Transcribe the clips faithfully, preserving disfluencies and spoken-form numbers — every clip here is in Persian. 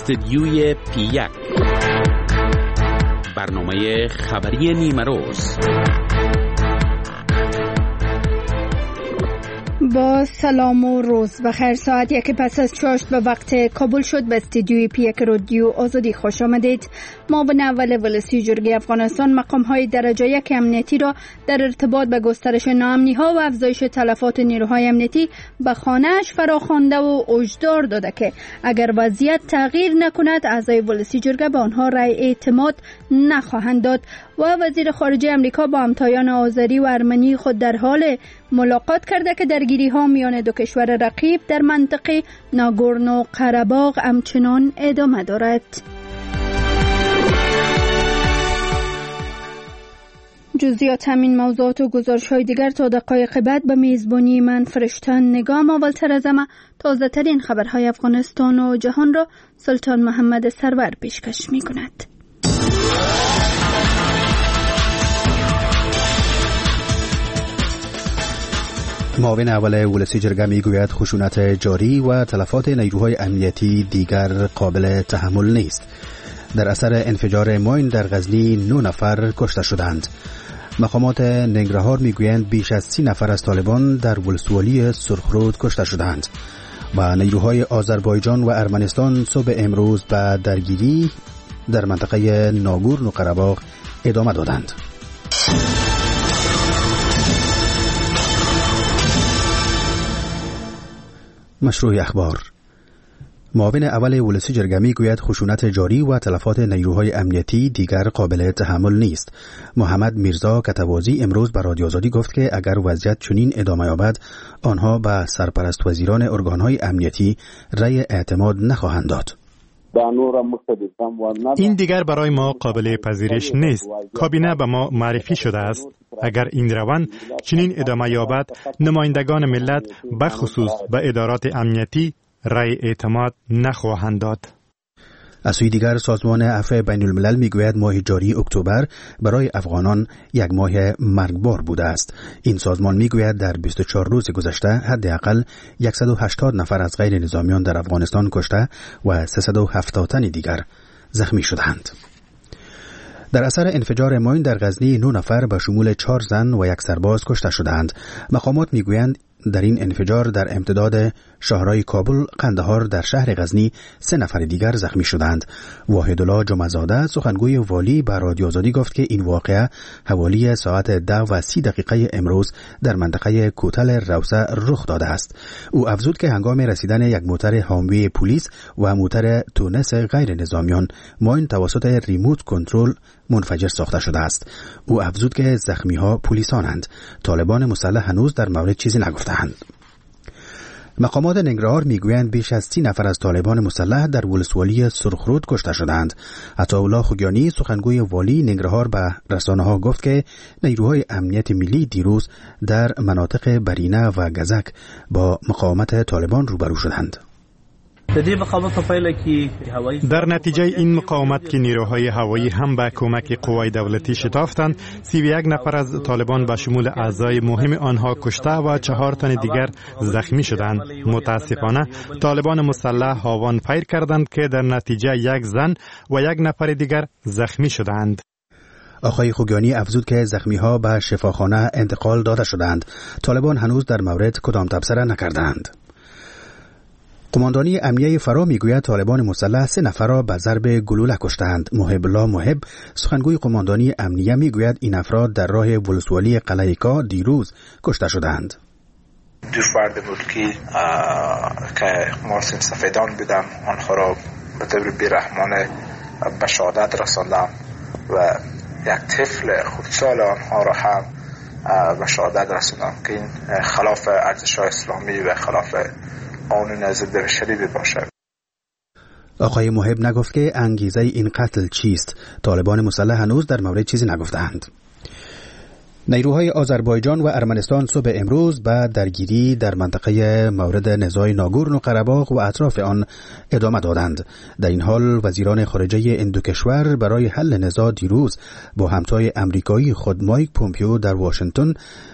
استدیوی پی یک، برنامه خبری نیمه روز. با سلام و روز بخیر. ساعت یک پس از چاشت به وقت کابل شد. به استدیوی پی یک رادیو آزادی خوش آمدید. معاون اول ولسی جرگه افغانستان مقام های درجه یک امنیتی را در ارتباط به گسترش ناامنی ها و افزایش تلفات نیروهای امنیتی به خانه‌اش فراخوانده و هشدار داده که اگر وضعیت تغییر نکند اعضای ولسی جرگه به آنها رأی اعتماد نخواهند داد. و وزیر خارجه امریکا با همتایان آذری و ارمنی خود در حال ملاقات کرده که درگیری ها میان دو کشور رقیب در منطقه ناگورنو قره‌باغ همچنان ادامه دارد. جزئیات همین موضوعات و گزارش‌های دیگر تا دقایق بعد به میزبانی من فرشتن نگام. اولتر از همه تازه ترین خبرهای افغانستان و جهان را سلطان محمد سرور پیشکش می‌کند. معاون اول ولسی جرگه میگوید خشونت جاری و تلفات نیروهای امنیتی دیگر قابل تحمل نیست. در اثر انفجار ماین در غزنی نه نفر کشته شدند. مقامات ننگرهار میگویند بیش از سی نفر از طالبان در ولسوالی سرخرود کشته شدند. و نیروهای آذربایجان و ارمنستان صبح امروز به درگیری در منطقه ناگورنو قره‌باغ ادامه دادند. مشروع اخبار. معاون اول ولسی جرگه میگوید خشونت جاری و تلفات نیروهای امنیتی دیگر قابل تحمل نیست. محمد میرزا کتوازی امروز به رادیو آزادی گفت که اگر وضعیت چنین ادامه یابد آنها به سرپرست وزیران ارگانهای امنیتی رأی اعتماد نخواهند داد. این دیگر برای ما قابل پذیرش نیست. کابینه به ما معرفی شده است. اگر این روند چنین ادامه یابد نمایندگان ملت بخصوص به ادارات امنیتی رأی اعتماد نخواهند داد. از سوی دیگر سازمان عفو بین الملل میگوید ماه جاری اکتبر برای افغانان یک ماه مرگبار بوده است. این سازمان میگوید در بیست و چهار روز گذشته حداقل صد و هشتاد نفر از غیر نظامیان در افغانستان کشته و سیصد و هفتاد تن دیگر زخمی شدند. در اثر انفجار ماین در غزنی نه نفر به شمول چهار زن و یک سرباز کشته شدند. مقامات میگویند در این انفجار در امتداد شهرهای کابل، قندهار در شهر غزنی سه نفر دیگر زخمی شدند. واحدالله جمعه‌زاده سخنگوی والی به رادیو آزادی گفت که این واقعه حوالی ساعت ده و سی دقیقه امروز در منطقه کوتل روسه رخ داده است. او افزود که هنگام رسیدن یک موتر هاموی پلیس و موتر تونس غیر نظامیان ماین توسط ریموت کنترل منفجر ساخته شده است. او افزود که زخمی ها پلیسانند. طالبان مسلح هنوز در مورد چیزی نگفتند. مقامات ننگرهار میگویند بیش از سی نفر از طالبان مسلح در ولسوالی سرخرود کشته شدند. عطاالله خوگیانی سخنگوی والی ننگرهار به رسانه ها گفت که نیروهای امنیت ملی دیروز در مناطق برینه و گزک با مقاومت طالبان روبرو شدند. در نتیجه این مقاومت که نیروهای هوایی هم به کمک قوای دولتی شتافتند، سی و یک نفر از طالبان به شمول اعضای مهم آنها کشته و چهار تن دیگر زخمی شدند. متاسفانه طالبان مسلح هاوان فیر کردند که در نتیجه یک زن و یک نفر دیگر زخمی شدند. آقای خوگیانی افزود که زخمی ها به شفاخانه انتقال داده شدند. طالبان هنوز در مورد کدام تبصره نکردند. قماندانی امنیه فرا میگوید طالبان مسلح سه نفر را به ضرب گلوله کشتند. محب الله محب سخنگوی قماندانی امنیه میگوید این افراد در راه ولسوالی قلعه‌کا دیروز کشته شدند. دو فرد بود که که مارسیم سفیدان بودن، آنها را به طور بیرحمانه به شهادت رساندم و یک طفل خردسال آنها را هم به شهادت رساندم که این خلاف ارزش‌های اسلامی و خلاف قانون ضد بشری باشد. آقای محب نگفت که انگیزه این قتل چیست. طالبان مسلح هنوز در مورد چیزی نگفتند. نیروهای آذربایجان و ارمنستان صبح امروز به درگیری در منطقه مورد نزاع ناگورنو قره‌باغ و اطراف آن ادامه دادند. در این حال وزیران خارجه این دو کشور برای حل نزاع دیروز با همتای امریکایی خود مایک پومپیو در واشنگتن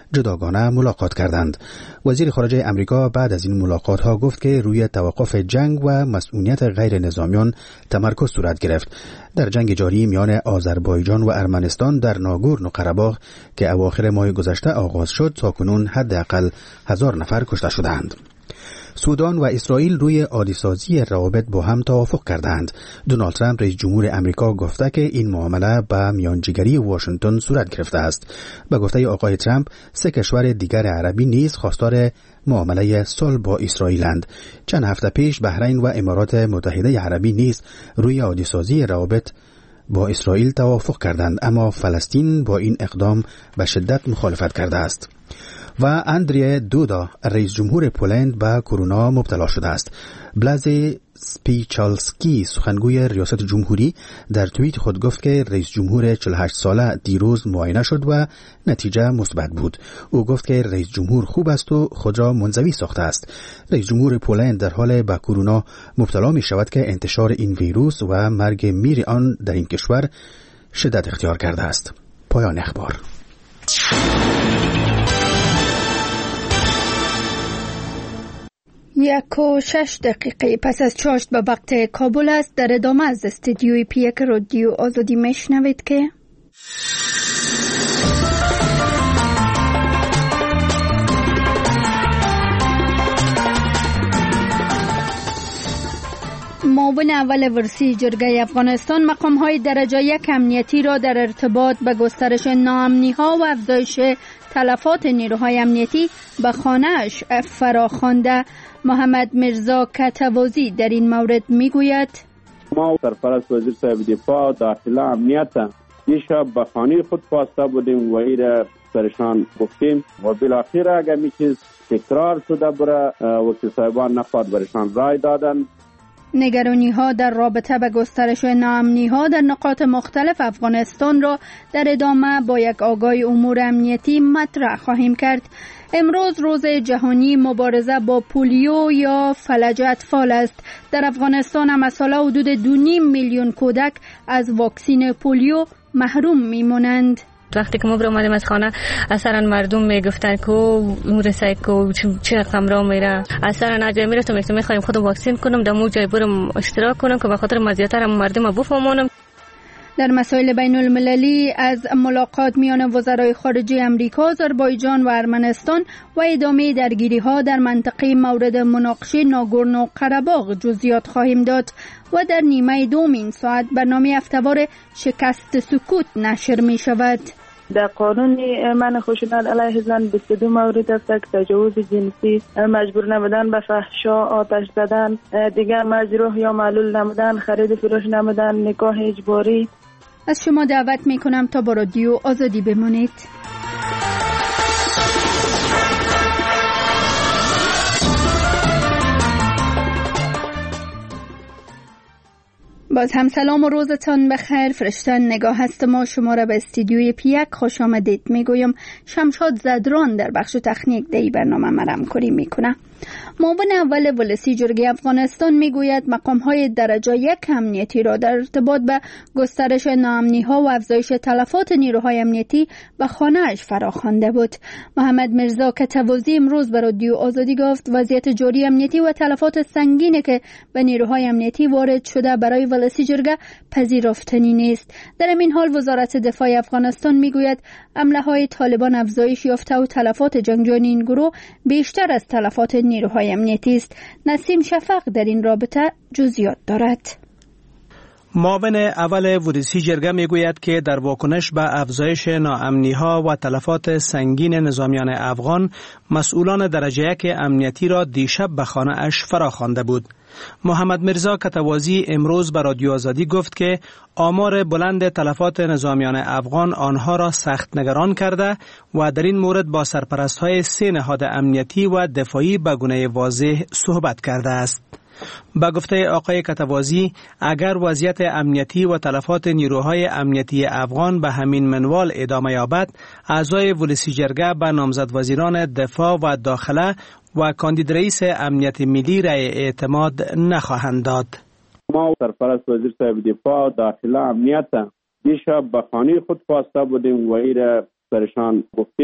جداگانه ملاقات کردند. وزیر خارجه امریکا بعد از این ملاقات ها گفت که روی توقف جنگ و مسئولیت غیر نظامیان تمرکز صورت گرفت. در جنگ جاری میان آذربایجان و ارمنستان در ناگورنو قره‌باغ که اواخر ماه گذشته آغاز شد، تاکنون حداقل هزار نفر کشته شدند. سودان و اسرائیل روی عادی‌سازی روابط با هم توافق کردند. دونالد ترامپ رئیس جمهور امریکا گفته که این معامله به میانجیگری واشنگتن صورت گرفته است. به گفته آقای ترامپ، سه کشور دیگر عربی نیز خواستار معامله صلح با اسرائیلند. چند هفته پیش بحرین و امارات متحده عربی نیز روی عادی‌سازی روابط با اسرائیل توافق کردند، اما فلسطین با این اقدام به شدت مخالفت کرده است. و اندری دودا رئیس جمهور پولند به کرونا مبتلا شده است. بلاز سپیچالسکی سخنگوی ریاست جمهوری در توییت خود گفت که رئیس جمهور چهل و هشت ساله دیروز معاینه شد و نتیجه مثبت بود. او گفت که رئیس جمهور خوب است و خود را منزوی ساخته است. رئیس جمهور پولند در حال به کرونا مبتلا می شود که انتشار این ویروس و مرگ میر آن در این کشور شدت اختیار کرده است. پایان اخبار. یک و شش دقیقه پس از چاشت به وقت کابل است. در ادامه از استدیوی پیک رادیو آزادی میشنوید که معاون اول ورسی جرگه افغانستان مقام‌های درجه یک امنیتی را در ارتباط به گسترش ناامنی‌ها و افزایش تلفات نیروهای امنیتی به خانه‌اش فراخوانده. محمد مرزا کتوازی در این مورد میگوید: ما سرپرست وزیر صاحب دفاع داخله امنیت دیشب به خانه خود خواسته بودیم و این سرشان گفتیم و بالاخره اگر می چیز تکرار شده بره وکیل صاحبان نخواد برشان رای دادن. نگرانی ها در رابطه به گسترش ناامنی ها در نقاط مختلف افغانستان را در ادامه با یک آگاهی امور امنیتی مطرح خواهیم کرد. امروز روز جهانی مبارزه با پولیو یا فلج اطفال است. در افغانستان هم ساله حدود دو نیم میلیون کودک از واکسین پولیو محروم میمونند. وقتی که ما برای اومدیم از خانه اصلا مردم میگفتن که اون رسای که چه رقم را میره اصلا نجای میره تو میگم میخوایم خودم واکسین کنم در مو جای برم اشتراک کنم که به خاطر مزیتر هم مردم بفهمونم. در مسائل بین المللی از ملاقات میان وزرای خارجه امریکا، آذربایجان و ارمنستان و ادامه درگیری ها در منطقه مورد مناقشه ناگورنو قره‌باغ جزئیات خواهیم داد و در نیمه دوم این ساعت برنامه هفته‌وار شکست سکوت نشر می شود. در قانون منع خشونت علیه زن بیست و دو مورد است که تجاوز جنسی، مجبور نمودن به فحشا، آتش زدن، دیگر مجروح یا معلول نمودن، خرید فروش نمودن، نکاح اجباری. از شما دعوت می کنم تا با رادیو آزادی بمانید. باز هم سلام و روزتان بخیر. فرشتن نگاه هست ما شما را به استودیوی پیک خوش آمدید میگویم. شمشاد زدران در بخش تکنیک دی برنامه مرم کری میکنه. معاون اول ولسی جرگه افغانستان میگوید مقام‌های درجه یک امنیتی را در ارتباط به گسترش ناامنی‌ها و افزایش تلفات نیروهای امنیتی به خانه‌اش فراخوانده بود. محمد مرزا کتوازی امروز به رادیو آزادی گفت وضعیت جاری امنیتی و تلفات سنگینی که به نیروهای امنیتی وارد شده برای ولسی جرگه پذیرفتنی نیست. در این حال وزارت دفاع افغانستان میگوید حمله‌های طالبان افزایش یافته و تلفات جنگجویان این گروه بیشتر از تلفات نیروهای امنیتی است. نسیم شفق در این رابطه جزئیات دارد. معاون اول ودیسی جرگه میگوید که در واکنش به افزایش ناامنی‌ها و تلفات سنگین نظامیان افغان، مسئولان درجه یک امنیتی را دیشب به خانه‌اش فراخوانده بود. محمد مرزا کتوازی امروز به رادیو آزادی گفت که آمار بلند تلفات نظامیان افغان آنها را سخت نگران کرده و در این مورد با سرپرست‌های سه نهاد امنیتی و دفاعی به گونه واضح صحبت کرده است. با گفته آقای کتوازی اگر وضعیت امنیتی و تلفات نیروهای امنیتی افغان به همین منوال ادامه یابد، اعضای ولسی جرگه به نامزد وزیران دفاع و داخله و کاندید رئیس امنیت ملی رای اعتماد نخواهند داد. ما سرپرست وزیر صاحب دفاع داخله امنیت دیشب به خانه خود خواسته بودیم و این سرشان گفتیم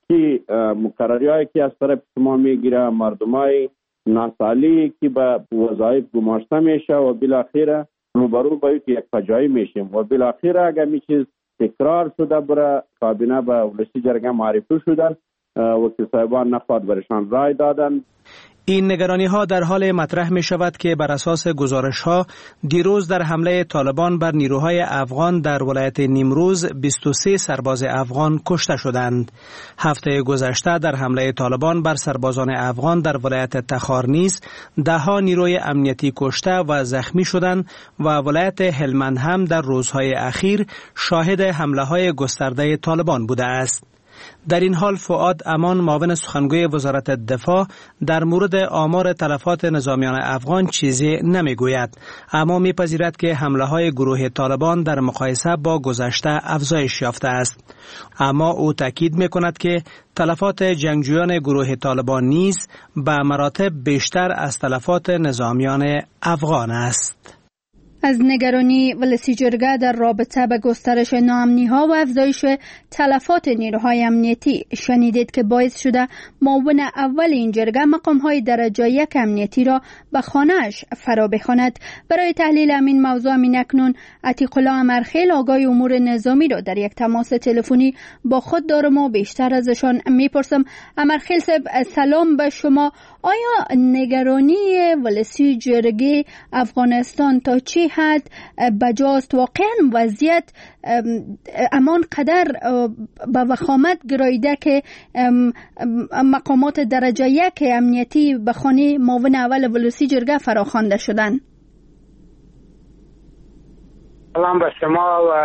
که مقرری هایی که از طرف شما میگیره، مردم های ناسالی که به وظایف گماشته میشه و بالاخره روبرو با یک فجایع میشیم و بالاخره اگر می چیز تکرار شده برای کابینه به ولسی جرگه معرفی شدن، وکیل صاحبان نخواهد برشان رای دادن. این نگرانی ها در حال مطرح می شود که بر اساس گزارش ها دیروز در حمله طالبان بر نیروهای افغان در ولایت نیمروز بیست و سه سرباز افغان کشته شدند. هفته گذشته در حمله طالبان بر سربازان افغان در ولایت تخار نیز ده ها نیروی امنیتی کشته و زخمی شدند و ولایت هلمند هم در روزهای اخیر شاهد حمله های گسترده طالبان بوده است. در این حال فؤاد امان معاون سخنگوی وزارت دفاع در مورد آمار تلفات نظامیان افغان چیزی نمیگوید، اما میپذیرد که حمله های گروه طالبان در مقایسه با گذشته افزایش یافته است. اما او تاکید میکند که تلفات جنگجویان گروه طالبان نیز به مراتب بیشتر از تلفات نظامیان افغان است. از نگرانی ولسی جرگه در رابطه به گسترش ناامنی ها و افزایش تلفات نیروهای امنیتی شنیدید که باعث شده معاون اول این جرگه مقام های درجه یک امنیتی را به خانه‌اش فرا بخواند. برای تحلیل همین موضوع همین اکنون عتیق الله امرخیل آگاه امور نظامی را در یک تماس تلفنی با خود دارم و بیشتر ازشان میپرسم. امرخیل صاحب سلام به شما. آیا نگرانی ولسی جرگه افغانستان تا چی حد بجاست؟ واقعا وضعیت امان قدر به وخامت گرایده که مقامات درجه یک امنیتی به خانه معاون اول ولسی جرگه فراخوانده شدن؟ سلام به شما و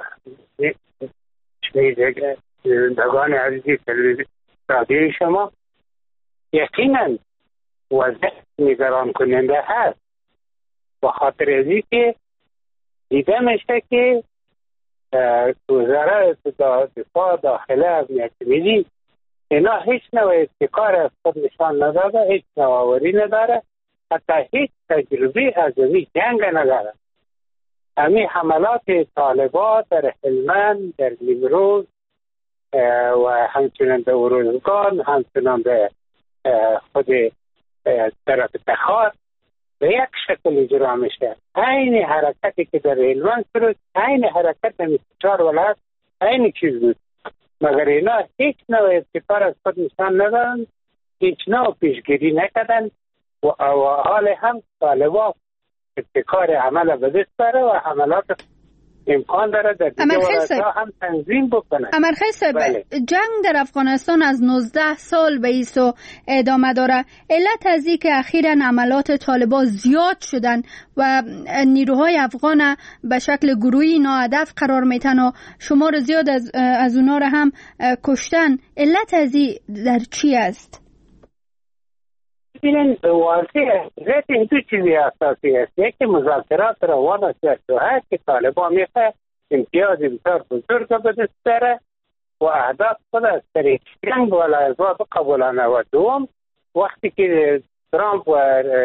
شنیدگان عزیزی تلویزیون رادیوی شما. یقینا وضع نگران کننده هست، به خاطر ازی که دیده میشه که وزارت دفاع داخله امنیت ملی اینا هیچ نوع ابتکار از خود نشان نداده، هیچ نوآوری نداره، حتی هیچ تجربه از این جنگ نداره. همین حملات طالبان در هلمند، در نیمروز و همچنان در اروزگان، همچنان در خود طرف تخار به یک شکل اجرا میشه. این حرکتی که در هلمند شد، این حرکت در چهار ولایت این چیز بود، مگر اینا هیچ نوع ابتکار از خود نشان ندادن، هیچ نوع پیشگیری نکردن و حال هم طالبان ابتکار عمل به دست داره و حملات امکان داره در دیگه ولایت‌ها هم تنظیم بکنه. امرخیل صاحب، بله. جنگ در افغانستان از نوزده سال به ایسو ادامه داره. علت از این که اخیراً عملات طالبان زیاد شدن و نیروهای افغان به شکل گروهی ناهدف قرار میتن و شمار زیاد از از اونا را هم کشتن. علت از این در چی است؟ ببینید واضحه ذات این دو چیزی اساسی است. یکی مذاکرات روان است که طالبان میخواه امتیاز بسیار بزرگ به دست بره و اهداف خود از طریق جنگ و لحظات قبولانه. و دوم وقتی که ترامپ و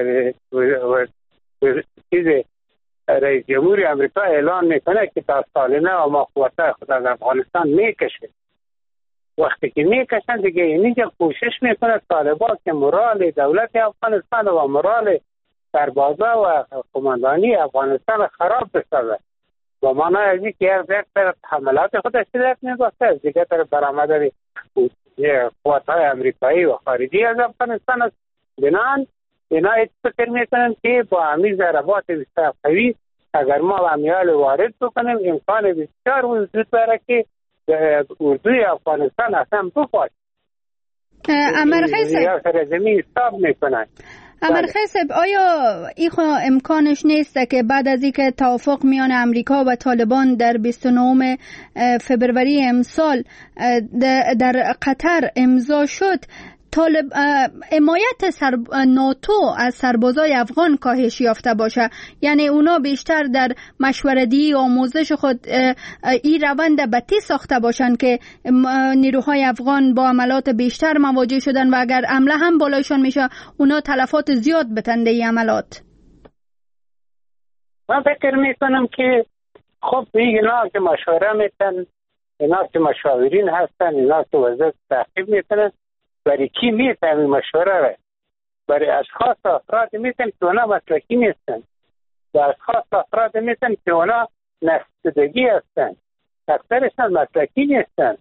چیز رئیس جمهوری امریکا اعلان میکنه که تا سالانه و مقوطه خود از افغانستان میکشه، وقتی که میکشن دیگه اینجا کوشش میکنه طالبان که مورال دولت افغانستان و مورال سربازا و قماندانی افغانستان خراب بسازه. و معنی از این که یک طرف حملات خودش شدت میباسته، از دیگه طرف برآمدن قوت‌های امریکایی و خارجی از افغانستان است. بنان اینا ایت فکر میکنن که با همین ضربات بسیار قوی اگر ما امیال وارد بکنیم امکان بسیار وجود داره که اردوی افغانستان اصلا بپاید. امرخیل صاحب سرزمین استاب میکنن. امرخیل صاحب، آیا این امکانش نیست که بعد از اینکه توافق میان امریکا و طالبان در بیست و نهم فوریه امسال در قطر امضا شد، طالب حمایت سر ناتو از سربازای افغان کاهش یافته باشه؟ یعنی اونا بیشتر در مشورتی و آموزش خود این روند بتی ساخته باشن که نیروهای افغان با عملات بیشتر مواجه شدن و اگر عمله هم بالایشان میشه اونا تلفات زیاد بتنده این عملات. من فکر میکنم که خب اینا که مشوره میتن اینا که مشاورین هستن، اینا که وزارت تعقیب میکنن، برای کی میتن مشوره را؟ برای اشخاص افراد میتن که اونا مسلکی نیستن، و اشخاص افراد میتن که اونا نستدگی هستن، اکثرشان مسلکی نیستن.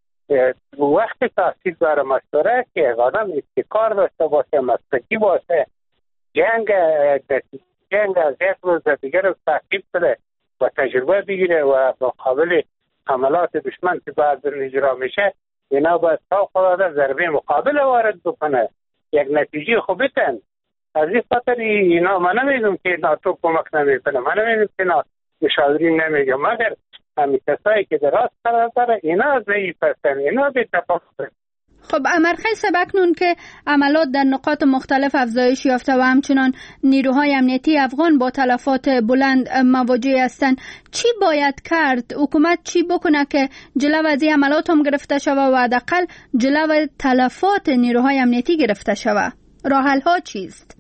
وقت تحصیل برای مشوره که آدم ابتکار داشته باشه، مسلکی باشه، جنگ جنگ از یک روز دیگر رو تعقیب کنه و تجربه بگیره و مقابل حملات دشمن که بعد اجرا میشه، اینا باید تا خدا ضربه مقابل وارد بکنه، یک نتیجه خوب بتن. از این خاطر اینا من نمیگم که ناتو کمک نمیکنه، من نمیگم که اینا مشاورین نمیگم، مگر همین کسایی که دراست قرار داره اینا ضعیف هستن، اینا بی تفاوت. خب امرخیل سبکنون که عملات در نقاط مختلف افزایش یافته و همچنان نیروهای امنیتی افغان با تلفات بلند مواجه هستند، چی باید کرد؟ حکومت چی بکنه که جلو از این عملات هم گرفته شوه و حداقل جلو تلفات نیروهای امنیتی گرفته شوه؟ راه حل ها چیست؟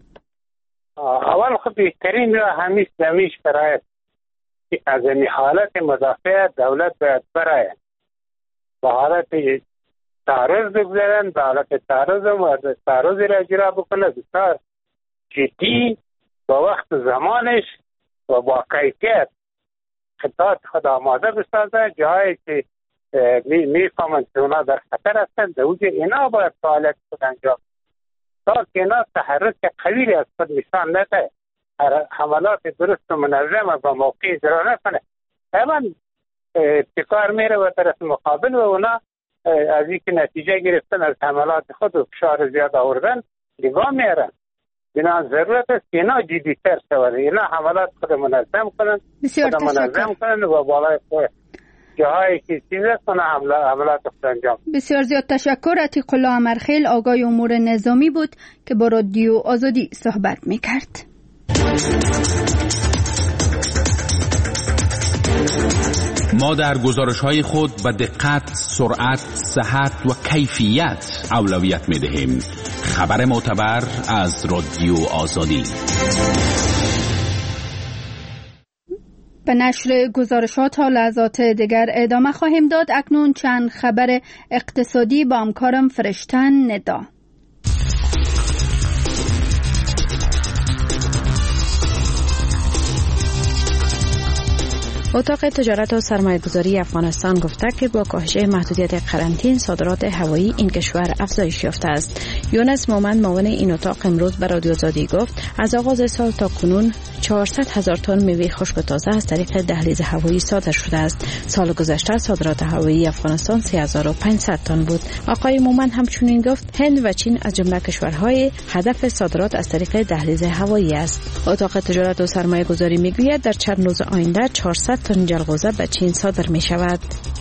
اول خب بهترین راه همیش دمیش برای از این حالت مدافع دولت باید برای با حالت تعرض بگذارن، به حالت تعرض و تعرض را اجرا بکنه بسیار جدی با وقت زمانش و با کیفیت خطات خود آماده بسازه. جایی که میفهمند که اونا در خطر هستند در اوجه اینا باید فعالیت خود انجام تا که اینا تحرک قوی از خود نشان نده، حملات درست و منظم و موقع اجرا نکنه. طبعا ابتکار میره و طرف مقابل و اونا از اینکه نتیجه گرفتن از حملات خود و فشار زیاد آوردن نگاه میرن. اینا ضرورت است که اینا جدی‌تر شود، اینا حملات خود منظم کنن، خود منظم کنن و بالای جاهایی که چیز کنه حملات خود انجام. بسیار زیاد تشکر. عتیق الله امرخیل آگاه امور نظامی بود که با رادیو آزادی صحبت میکرد. ما در گزارش‌های خود به دقت، سرعت، صحت و کیفیت اولویت می‌دهیم. خبر معتبر از رادیو آزادی. به نشر گزارشات تا لحظات دیگر ادامه خواهیم داد. اکنون چند خبر اقتصادی با همکارم فرشتن ندا. اتاق تجارت و سرمایه‌گذاری افغانستان گفته که با کاهش محدودیت قرنطین صادرات هوایی این کشور افزایش یافته است. یونس مومند معاون این اتاق امروز به رادیو آزادی گفت از آغاز سال تا کنون چهارصد هزار تن میوه خشک و تازه از طریق دهلیز هوایی صادر شده است. سال گذشته صادرات هوایی افغانستان سه هزار و پانصد تن بود. آقای مومند همچنین گفت هند و چین از جمله کشورهای هدف صادرات از طریق دهلیز هوایی است. اتاق تجارت و سرمایه‌گذاری میگوید در چند روز آینده چهارصد تن جلغوزه به چین صادر می شود.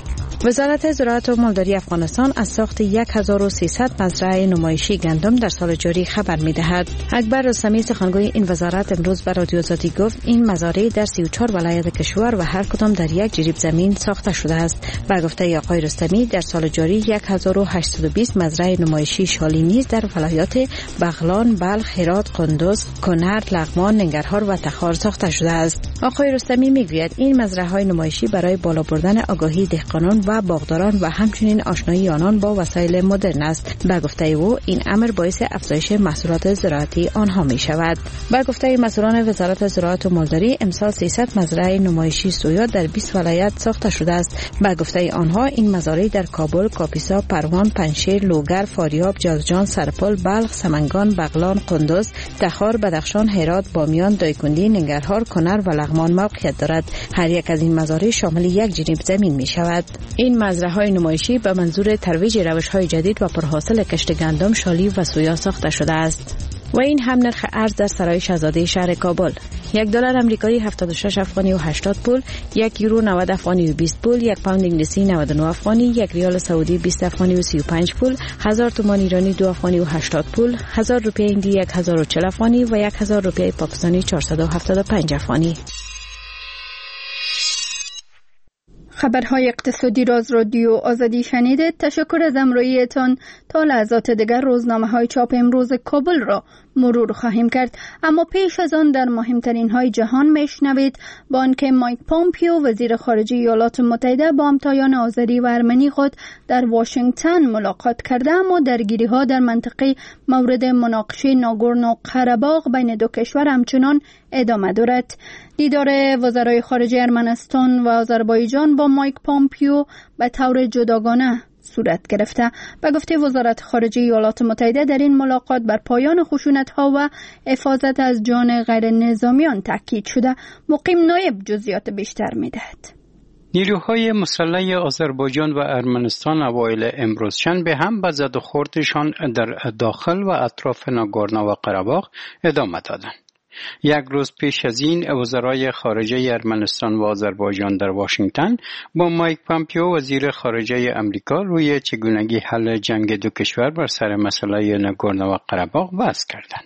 وزارت زراعت و مالداری افغانستان از ساخت هزار و سیصد مزرعه نمایشی گندم در سال جاری خبر می دهد. اکبر رستمی سخنگوی این وزارت امروز به رادیو آزادی گفت این مزارع در سی و چهار ولایت کشور و هر کدام در یک جریب زمین ساخته شده است. به گفته آقای رستمی در سال جاری هزار و هشتصد و بیست مزرعه نمایشی شالی نیز در ولایات بغلان، بلخ، هرات، قندوز، کنر، لغمان، ننگرهار و تخار ساخته شده است. آقای رستمی میگوید این مزرعه های نمایشی برای بالا بردن آگاهی دهقانان و باغداران و همچنین آشنایی آنان با وسایل مدرن است. به گفته او این امر باعث افزایش محصولات زراعتی آنها می شود. به گفته مسئولان وزارت زراعت و مالداری امسال سیصد مزرعه نمایشی سویا در بیست ولایت ساخته شده است. به گفته آنها این مزارع در کابل، کاپیسا، پروان، پنجشیر، لوگر، فاریاب، جوزجان، سرپل، بلخ، سمنگان، بغلان، قندوز، تخار، بدخشان، هرات، بامیان، دایکنډی، ننگرهار، کنر و لغمان موقعیت دارد. هر یک از این مزارع شامل یک جریب زمین می شود. این مزرعه‌های نمایشی به منظور ترویج روش‌های جدید و پرحاصل کشت گندم، شالی و سویا ساخته شده است. و این هم نرخ ارز در سرای شاهزاده شهر کابل. یک دلار آمریکایی هفتاد و شش افغانی و هشتاد پول، یک یورو نود افغانی و بیست پول، یک پوند انگلیسی نود و نه افغانی، یک ریال سعودی بیست افغانی و سی و پنج پول، هزار تومان ایرانی دو افغانی و هشتاد پول، هزار روپیه هندی یک هزار و چهل افغانی و یک هزار روپیه پاکستانی چهارصد و هفتاد و پنج افغانی. خبرهای اقتصادی را از رادیو آزادی شنیدید. تشکر از همراهیتان. تا لحظات دیگر روزنامه های چاپ امروز کابل را مرور خواهیم کرد، اما پیش از آن در مهمترین های جهان میشنوید با آنکه مایک پومپیو وزیر خارجه ایالات متحده با همتایان آذری و ارمنی خود در واشنگتن ملاقات کرده، اما درگیری ها در منطقه مورد مناقشه ناگورنو قره‌باغ بین دو کشور همچنان ادامه دارد. دیدار وزرای خارجه ارمنستان و آذربایجان با مایک پومپیو به طور جداگانه صورت گرفته. به گفته وزارت خارجه ایالات متحده در این ملاقات بر پایان خشونت‌ها و حفاظت از جان غیر نظامیان تاکید شده. مقیم نایب جزئیات بیشتر می‌دهد. نیروهای مسلح آذربایجان و ارمنستان اوایل امروز شنبه هم به زد و خوردشان در داخل و اطراف ناگورنو و قره‌باغ ادامه دادند. یک روز پیش از این وزرای خارجه ارمنستان و آذربایجان در واشنگتن با مایک پومپیو وزیر خارجه امریکا روی چگونگی حل جنگ دو کشور بر سر مسئله ناگورنو و قره‌باغ بحث کردند.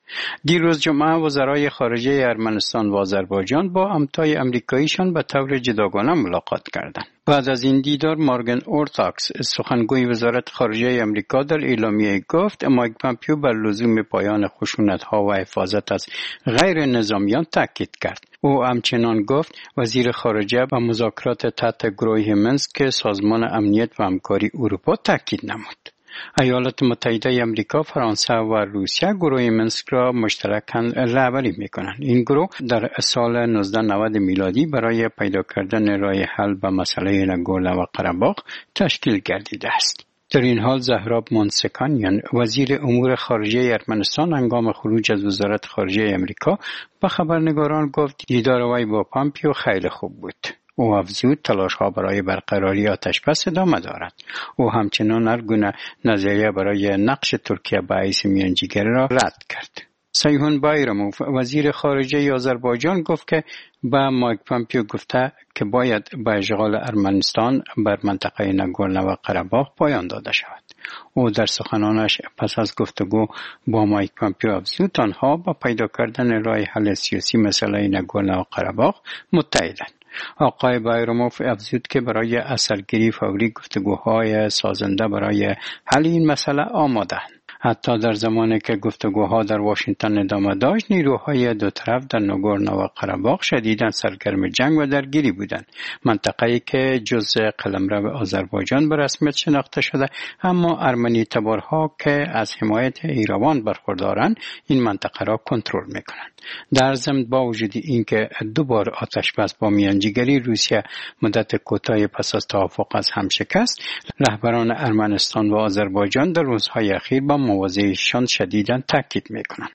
دیروز جمعه وزرای خارجه ارمنستان و آذربایجان با همتای امریکاییشان به طور جداگانه ملاقات کردند. بعد از این دیدار مارگن اورتاکس سخنگوی وزارت خارجه امریکا در اعلامیه گفت مایک پومپیو بر لزوم پایان خشونت‌ها و حفاظت از غیر نظامیان تاکید کرد. او همچنان گفت وزیر خارجه به مذاکرات تحت گروه منسک سازمان امنیت و همکاری اروپا تاکید نمود. ایالات متحده امریکا، فرانسه و روسیه گروه منسک را مشترکاً رهبری می‌کنند. این گروه در سال نوزده نود میلادی برای پیدا کردن راه حل به مسئله ناگورنو و قره‌باغ تشکیل گردیده است. در این حال زهراب مونسکانیان وزیر امور خارجه ارمنستان هنگام خروج از وزارت خارجه امریکا به خبرنگاران گفت دیدار وی با پومپیو خیلی خوب بود. او افزود تلاش‌ها برای برقراری آتش‌بس ادامه دارد. او همچنان هر گونه نظریه برای نقش ترکیه به حیث میانجیگری را رد کرد. سیهون بایرموف وزیر خارجه آذربایجان گفت که با مایک پومپیو گفته که باید به اشغال ارمنستان بر منطقه ناگورنو و قره‌باغ پایان داده شود. او در سخنانش پس از گفتگو با مایک پومپیو افزود آنها با پیدا کردن راه حل سیاسی مسئله ناگورنو و قره‌باغ متحدند. آقای بایرموف افزود که برای اثرگیری فوری گفتگوهای سازنده برای حل این مسئله آماده‌اند. حتی در زمانی که گفتگوها در واشنگتن ادامه داشت، نیروهای دو طرف در ناگورنو و قره‌باغ شدیداً سرگرم جنگ و درگیری بودند. منطقه‌ای که جزء قلمرو آذربایجان به رسمیت شناخته شده، اما ارمنی تبارها که از حمایت ایران برخوردارند، این منطقه را کنترل می‌کنند. در ضمن با وجود اینکه دو بار آتش‌بس با میانجیگری روسیه مدت کوتاهی پس از توافق از هم شکست، رهبران ارمنستان و آذربایجان در روزهای اخیر با مواضعشان شدیداً تاکید می‌کنند.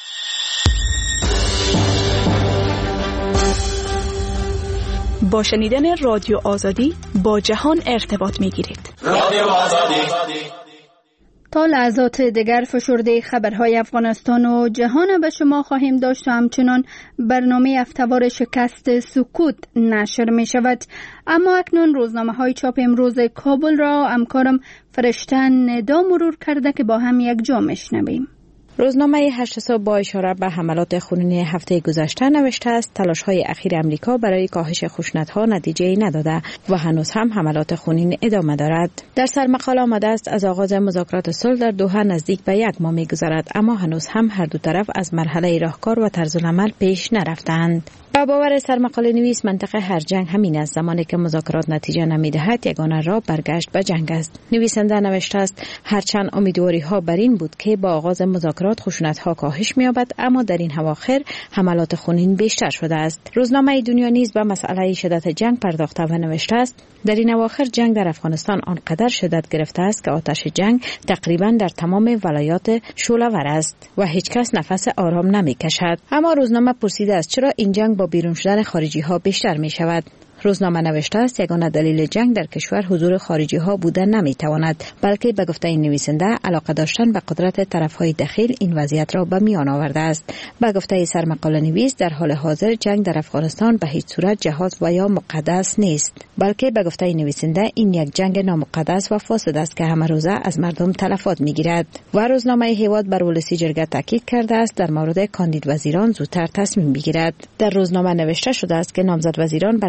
با شنیدن رادیو آزادی با جهان ارتباط می‌گیرید. رادیو آزادی. تا لحظات دیگر فشرده خبرهای افغانستان و جهان به شما خواهیم داشت و همچنان برنامه هفته‌وار شکست سکوت نشر می شود. اما اکنون روزنامه های چاپ امروز کابل را همکارم فرشته ندا مرور کرده که با هم یک جا میشنویم. روزنامه هشت صبح با اشاره به حملات خونین هفته گذشته نوشته است تلاش‌های اخیر امریکا برای کاهش خشونت‌ها نتیجه نداده و هنوز هم حملات خونین ادامه دارد. در سرمقاله آمده است از آغاز مذاکرات صلح در دوحه نزدیک به یک ماه می‌گذرد، اما هنوز هم هر دو طرف از مرحله راهکار و طرزالعمل پیش نرفتند. با باور سرمقاله نویس منطقه هر جنگ همین است. زمانی که مذاکرات نتیجه نمی‌دهد یگانه راه برگشت به جنگ است. نویسنده نوشته است هرچند امیدواری‌ها بر این بود که با آغاز مذاکرات خشونت‌ها کاهش می‌یابد، اما در این اواخر حملات خونین بیشتر شده است. روزنامه دنیا نیز به مسئله شدت جنگ پرداخته و نوشته است در این اواخر جنگ در افغانستان آنقدر شدت گرفته است که آتش جنگ تقریبا در تمام ولایات شعله‌ور است و هیچ کس نفس آرام نمی‌کشد. اما روزنامه پرسیده است چرا این جنگ با بیرون شدن خارجی ها بیشتر می شود. روزنامه نوشته است یگانه دلیل جنگ در کشور حضور خارجی ها بودن نمی تواند، بلکه به گفته این نویسنده علاقه داشتن به قدرت طرف های دخیل این وضعیت را به میان آورده است. به گفته سرمقاله نویس در حال حاضر جنگ در افغانستان به هیچ صورت جهاد و یا مقدس نیست، بلکه به گفته این نویسنده این یک جنگ نامقدس و فاسد است که همه روزه از مردم تلفات می گیرد. و روزنامه هیواد بر ولسی جرگه تاکید کرده است در مورد کاندید وزیران زودتر تصمیم بگیرد. در روزنامه نوشته شده است که نامزد وزیران برای گرفتن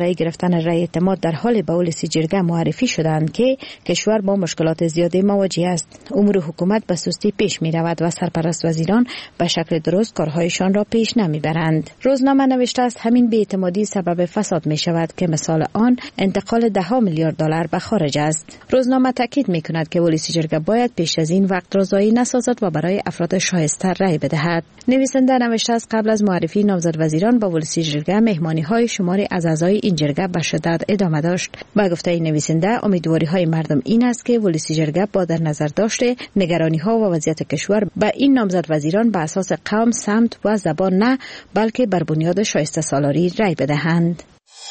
یافتن رأی اعتماد در حال به ولسی جرگه معرفی شدند که کشور با مشکلات زیادی مواجه است. امور حکومت به سستی پیش می رود و سرپرست وزیران به شکل درست کارهایشان را پیش نمی برند. روزنامه نوشته است همین بی‌اعتمادی سبب فساد می شود که مثال آن انتقال ده ها میلیارد دلار به خارج است. روزنامه تاکید می کند که ولسی جرگه باید پیش از این وقت را ضایع نسازد و برای افراد شایسته رأی بدهد. نویسنده نوشته است قبل از معرفی نامزد وزیران با ولسی جرگه مهمانی های شماری از اعضای این جرگه به شدت ادامه داشت. با گفته نویسنده امیدواری های مردم این است که ولسی جرگه با در نظر داشته نگرانی ها و وضعیت کشور به این نامزد وزیران به اساس قوم، سمت و زبان نه بلکه بر بنیاد شایسته سالاری رأی بدهند.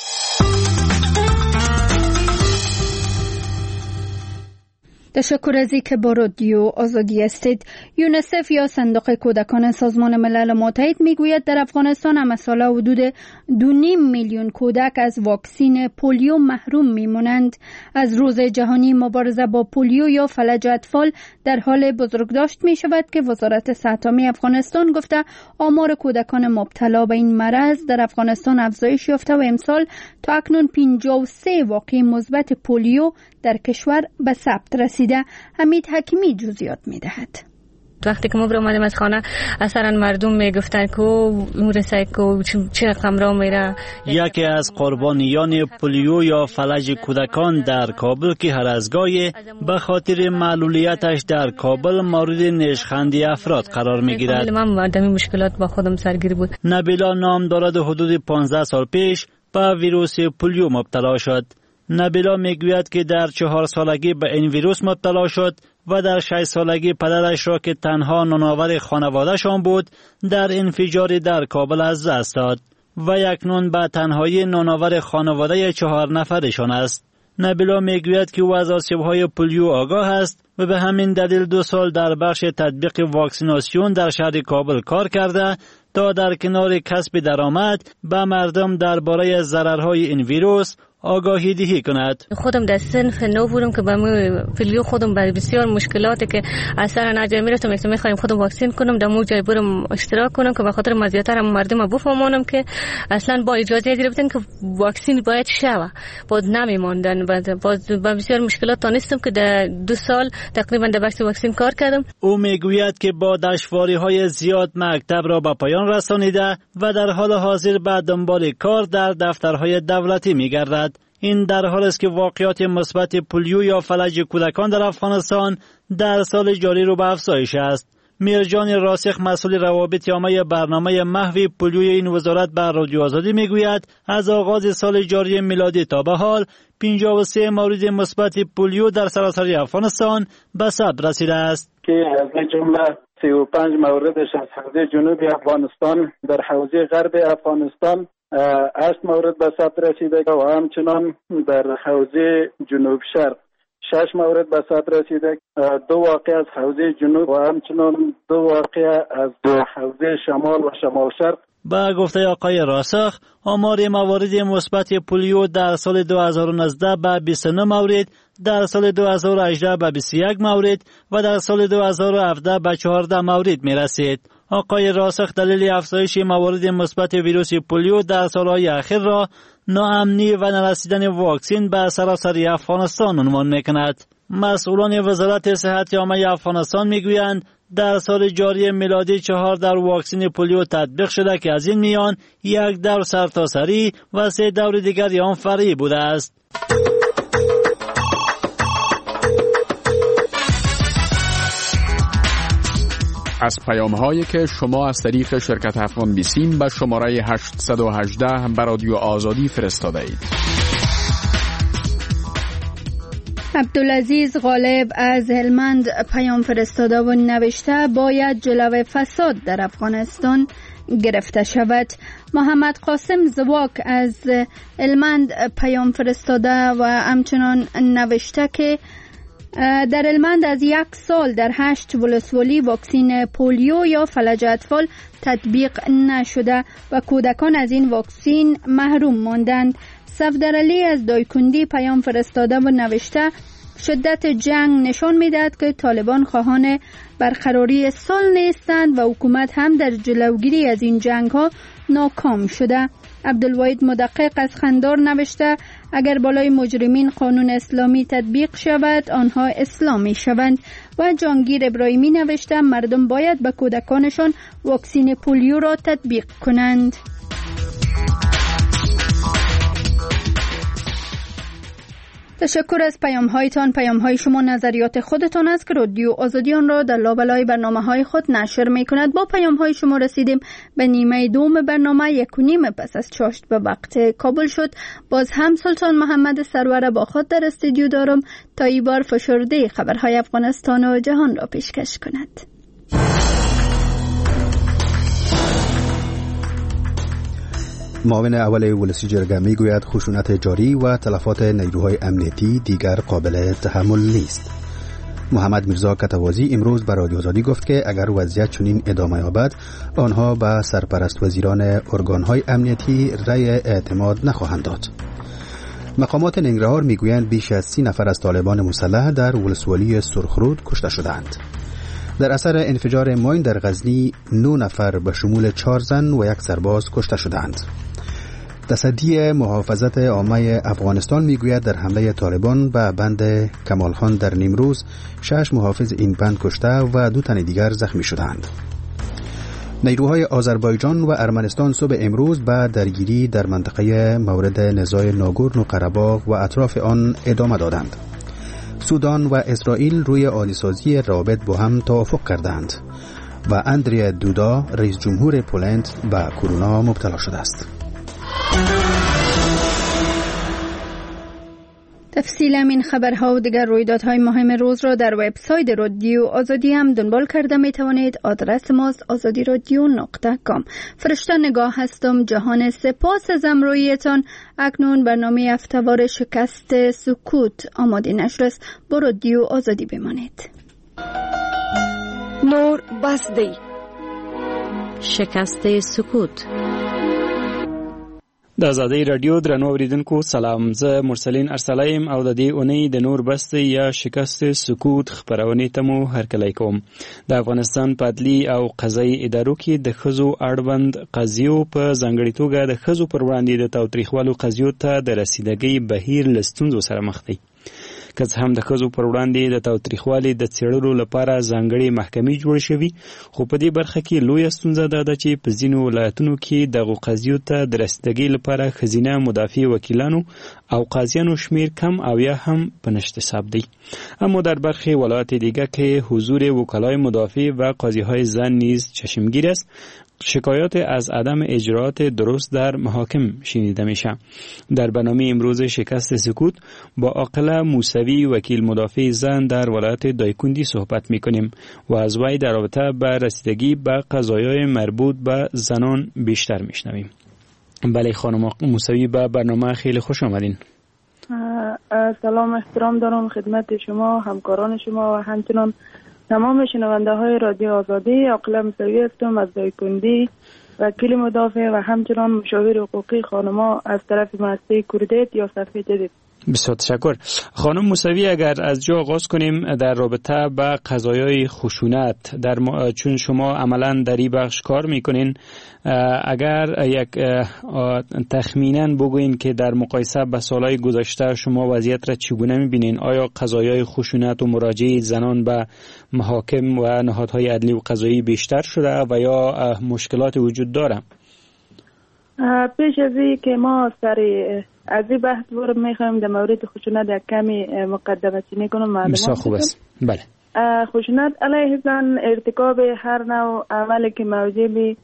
تشکر از اینکه با رادیو آزادی هستید. یونیسف یا صندوق کودکان سازمان ملل متحد میگوید در افغانستان هم ساله حدود دو نیم میلیون کودک از واکسین پولیو محروم میمونند. از روز جهانی مبارزه با پولیو یا فلج اطفال در حال بزرگداشت می شود که وزارت صحت عامه افغانستان گفته آمار کودکان مبتلا به این مرض در افغانستان افزایش یافته و امسال تا اکنون پنجاه و سه واقعه مثبت پولیو در کشور به ثبت رسیده. حمید حکیمی جزئیات می‌دهد. وقتی که ما بر اومدیم از خانه اصلا مردم میگفتن که اون رسای که چه رقم را میره. یکی از قربانیان پولیو یا فلج کودکان در کابل که هر از گاهی به خاطر معلولیتش در کابل مورد نشخندی افراد قرار میگیرد. من مردمی مشکلات با خودم سرگیر بود. نبیلا نام دارد حدود پانزده سال پیش به ویروس پولیو مبتلا شد. نبیلا میگوید که در چهار سالگی به این ویروس مبتلا شد و در شش سالگی پدرش را که تنها نانآور خانواده‌شان بود در انفجاری در کابل از دست داد و یکنون به تنهایی نانآور خانواده چهار نفرشان است. نبیلا میگوید که او از آسیب‌های پولیو آگاه است و به همین دلیل دو سال در بخش تطبیق واکسیناسیون در شهر کابل کار کرده تا در کنار کسب درآمد به مردم درباره ضررهای این ویروس آگاهی دهی کند. خودم در صنف نو بودم که با پولیو خودم برای بسیار مشکلاتی که اصلا نجای میرفتم که میخوایم خودم واکسین کنم در مو جای برم اشتراک کنم که به خاطر مزیت‌ها مردم بفهمونم که اصلا با اجازه گرفتن که واکسین باید شوه بعد نمیموندن. باز با بسیار مشکلات تونستم که در دو سال تقریبا در بخش واکسین کار کردم. او میگوید که با دشواری‌های زیاد مکتب را به پایان رسانیده و در حال حاضر به دنبال کار در دفترهای دولتی میگردد. این در حال است که واقعات مثبت پولیو یا فلج کودکان در افغانستان در سال جاری رو به افزایش است. میرجان راسخ مسئول روابط عامه برنامه محو پولیوی این وزارت بر رادیو آزادی میگوید از آغاز سال جاری میلادی تا به حال پنجاه و سه مورد مثبت پولیو در سراسر افغانستان به ثبت رسیده است که از جمله سی و پنج موردش از حوزه جنوبی افغانستان در حوزه غرب افغانستان هشت مورد به ثبت رسیده و همچنان در حوزه جنوب شرق شش مورد به ثبت رسیده، دو واقع از حوزه جنوب و همچنان دو واقع از حوزه شمال و شمال شرق. با گفته آقای راسخ آمار موارد مثبت پولیو در سال دو هزار و نوزده به بیست و نه مورد، در سال دو هزار و هجده به بیست و یک مورد و در سال دو هزار و هفده به چهارده مورد می رسید. آقای راسخ دلیل افزایش موارد مثبت ویروس پولیو در سالهای اخیر را ناامنی و نرسیدن واکسین به سراسر افغانستان عنوان می‌کند. مسئولان وزارت صحت عامه افغانستان میگویند در سال جاری میلادی چهار دور واکسن پولیو تطبیق شده که از این میان یک دور سرتاسری و سه دور دیگر آن فرعی بوده است. از پیام‌هایی که شما از طریق شرکت افغان بیسیم به شماره هشتصد و هجده به رادیو آزادی فرستاده اید. عبدالعزیز غالب از هلمند پیام فرستاده و نوشته باید جلوه فساد در افغانستان گرفته شود. محمد قاسم زواک از هلمند پیام فرستاده و همچنان نوشته که در هلمند از یک سال در هشت ولسوالی واکسین پولیو یا فلج اطفال تطبیق نشده و کودکان از این واکسین محروم ماندند. صفدر علی از دایکندی پیام فرستاده و نوشته شدت جنگ نشان می‌دهد که طالبان خواهان برقراری صلح نیستند و حکومت هم در جلوگیری از این جنگ‌ها ناکام شده. عبدالواحد مدقق از خندار نوشته اگر بالای مجرمین قانون اسلامی تطبیق شود آنها اسلامی شوند. و جانگیر ابراهیمی نوشته مردم باید به کودکانشان واکسین پولیو را تطبیق کنند. تشکر از پیام هایتان. پیام های شما نظریات خودتان است که رادیو آزادی آن را در لابلای برنامه های خود نشر می کند. با پیام های شما رسیدیم به نیمه دوم برنامه. یک و نیم پس از چاشت به وقت کابل شد. باز هم سلطان محمد سرور با خود در استودیو دارم تا این بار فشرده خبرهای افغانستان و جهان را پیشکش کند. معاون اول ولسی جرگه می گوید خشونت جاری و تلفات نیروهای امنیتی دیگر قابل تحمل نیست. محمد میرزا کتوازی امروز به رادیو آزادی گفت که اگر وضعیت چنین ادامه یابد آنها به سرپرست وزیران ارگانهای امنیتی رأی اعتماد نخواهند داد. مقامات ننگرهار میگویند بیش از سی نفر از طالبان مسلح در ولسوالی سرخرود کشته شدند. در اثر انفجار ماین در غزنی نه نفر به شمول چهار زن و یک سرباز کشته شدند. تصدی محافظت عامه افغانستان میگوید در حمله طالبان به بند کمال خان در نیمروز شش محافظ این بند کشته و دو تن دیگر زخمی شدند. نیروهای آذربایجان و ارمنستان صبح امروز به درگیری در منطقه مورد نزاع ناگورنو و قره‌باغ و اطراف آن ادامه دادند. سودان و اسرائیل روی عالی‌سازی روابط با هم توافق کردند و اندریا دودا رئیس جمهور پولند به کرونا مبتلا شده است. تفصیل این خبرها و دیگر رویدادهای مهم روز را در وبسایت رادیو آزادی هم دنبال کرده می توانید. آدرس ماست آزادی رادیو نقطه کام. فرشته نگاه هستم. جهان سپاس از امرویتان. اکنون برنامه هفته‌وار شکست سکوت آماده نشر است. با رادیو آزادی بمانید. نور بسدی شکست سکوت. د آزادۍ رادیو درنو اوریدونکو سلام. زه مرسلین ارسلایم او د دې اونۍ د نور بست یا شکست سکوت خبرونه ته مو هرکلی کوم. د افغانستان په عدلي او قضایي ادارو کې د ښځو اړوند قضیو په ځانګړې توګه د ښځو پر وړاندې د تاوتریخوالو قضیو ته د رسیدګۍ بهیر له ستونزو سره مخ دی. که څه هم د ښځو پر وړاندې د تاوتریخوالي د څېړلو لپاره ځانګړې محکمې جوړې شوي، خو په دې برخه کې لویه ستونزه دا ده چې په ځینو ولایتونو کې دغو قضیو ته د رسیدګۍ لپاره ښځینه مدافع وکیلانو او قاضیانو شمیر کم او یا هم به نشت حساب دی. اما در برخی ولایات دیگر که حضور وکلای مدافع و قاضی‌های زن نیز چشمگیر است، شکایات از عدم اجرات درست در محاکم شنیده میشه. در برنامه امروز شکست سکوت با عاقله موسوی وکیل مدافع زن در ولایت دایکندی صحبت میکنیم و از وی در رابطه به رسیدگی به قضایای مربوط به زنان بیشتر میشنویم. بله خانم موسوی، به برنامه خیلی خوش آمدین. سلام، احترام دارم خدمت شما، همکاران شما و همچنان تمام شنونده های رادیو آزادی. عاقله موسوی هستم از دایکندی، وکیل مدافع و همچنان مشاور حقوقی خانما از طرف مؤسسه کوردیت یا صفحه جدید. بسیار تشکر. خانم موسوی، اگر از جا آغاز کنیم در رابطه با قضایای خشونت، در م... چون شما عملا در این بخش کار میکنین، اگر یک تخمینا بگوین که در مقایسه با سالهای گذشته شما وضعیت را چگونه میبینین؟ آیا قضایای خشونت و مراجعه زنان به محاکم و نهادهای عدلی و قضایی بیشتر شده و یا مشکلات وجود داره؟ پیش از این که ما سری از این بحث برم میخوایم در مورد خشونت یک کمی مقدمه چینی کنم. معلومات خوب است. بله. خشونت علیه زن ارتکاب هر نوع عملی که موجب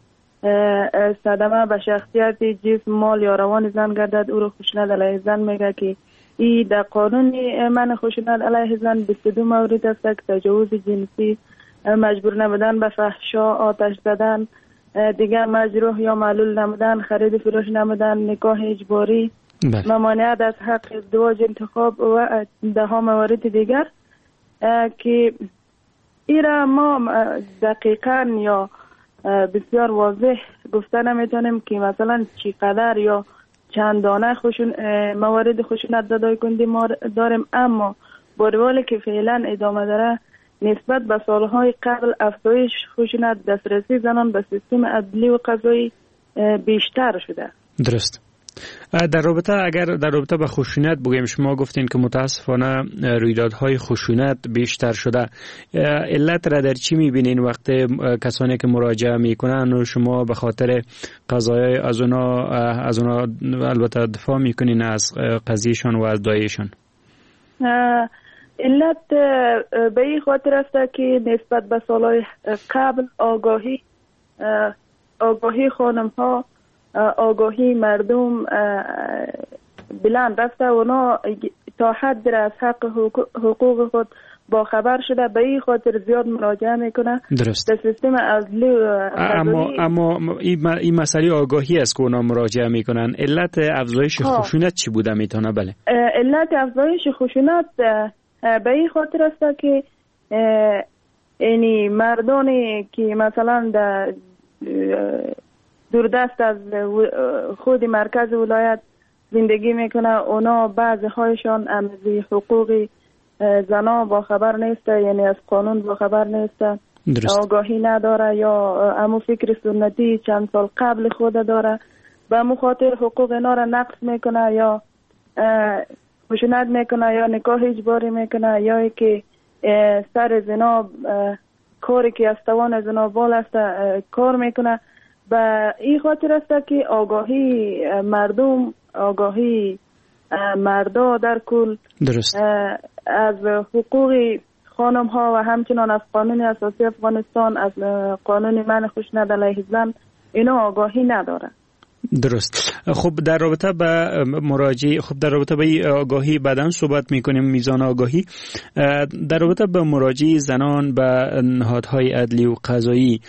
صدمه به شخصیت، جسم، مال یا روان زن گردد او رو خشونت علیه زن میگه که این در قانون من خشونت علیه زن بیست و دو مورد است که تجاوز جنسی، مجبور نمودن به فحشا، آتش زدن، دیگر مجروح یا معلول نمودن، خرید فروش نمودن، نکاح اجباری، ممانعت از حق ازدواج، انتخاب و ده ها موارد دیگر که ایرا ما دقیقاً یا بسیار واضح گفته نمیتونیم که مثلا چقدر یا چندانه خشون موارد خشونت در دایکندی ما داریم، اما با روالی که فعلا ادامه داره نسبت به سالهای قبل افزایش خشونت، دسترسی زنان به سیستم عدلی و قضایی بیشتر شده. درست. در رابطه اگر در رابطه با خشونت بگیم، شما گفتین که متاسفانه رویدادهای خشونت بیشتر شده. علت را در چی میبینین وقتی کسانی که مراجعه میکنن و شما به خاطر قضایای از اونا از اونا البته دفاع میکنین از قضیهشان و از دایشان؟ علت به این خاطر است که نسبت به سالهای قبل آگاهی آگاهی خانم ها آگاهی مردم بلند رفته، اونا تا حد از حق حقوق خود با خبر شده، به این خاطر زیاد مراجعه میکنه. درست. در سیستم عدلی. اما اما این مسئله آگاهی است که اونا مراجعه میکنن. علت افزایش خشونت چی بوده میتونه؟ بله، علت افزایش خشونت به این خاطر است که یعنی مردانی که مثلا در دوردست از خود مرکز ولایت زندگی میکنه، اونا بعضی هایشان از حقوق زنا با خبر نیسته، یعنی از قانون با خبر نیسته، آگاهی نداره یا امو فکر سنتی چند سال قبل خود داره، به امو خاطر حقوق اینا را نقص میکنه یا خشونت میکنه یا نکاح اجباری میکنه یا که سر زنا کاری که از توان زنا بال است کار میکنه. به این خاطر است که آگاهی مردم، آگاهی مردا در کل درست از حقوق خانم ها و همچنان از قانون اساسی افغانستان، از قانون منع خشونت علیه زن، اینا آگاهی نداره. درست. خب در رابطه با مراجعه، خب در رابطه با آگاهی بعداً صحبت میکنیم، میزان آگاهی. در رابطه با مراجعه زنان به نهادهای عدلی و قضایی،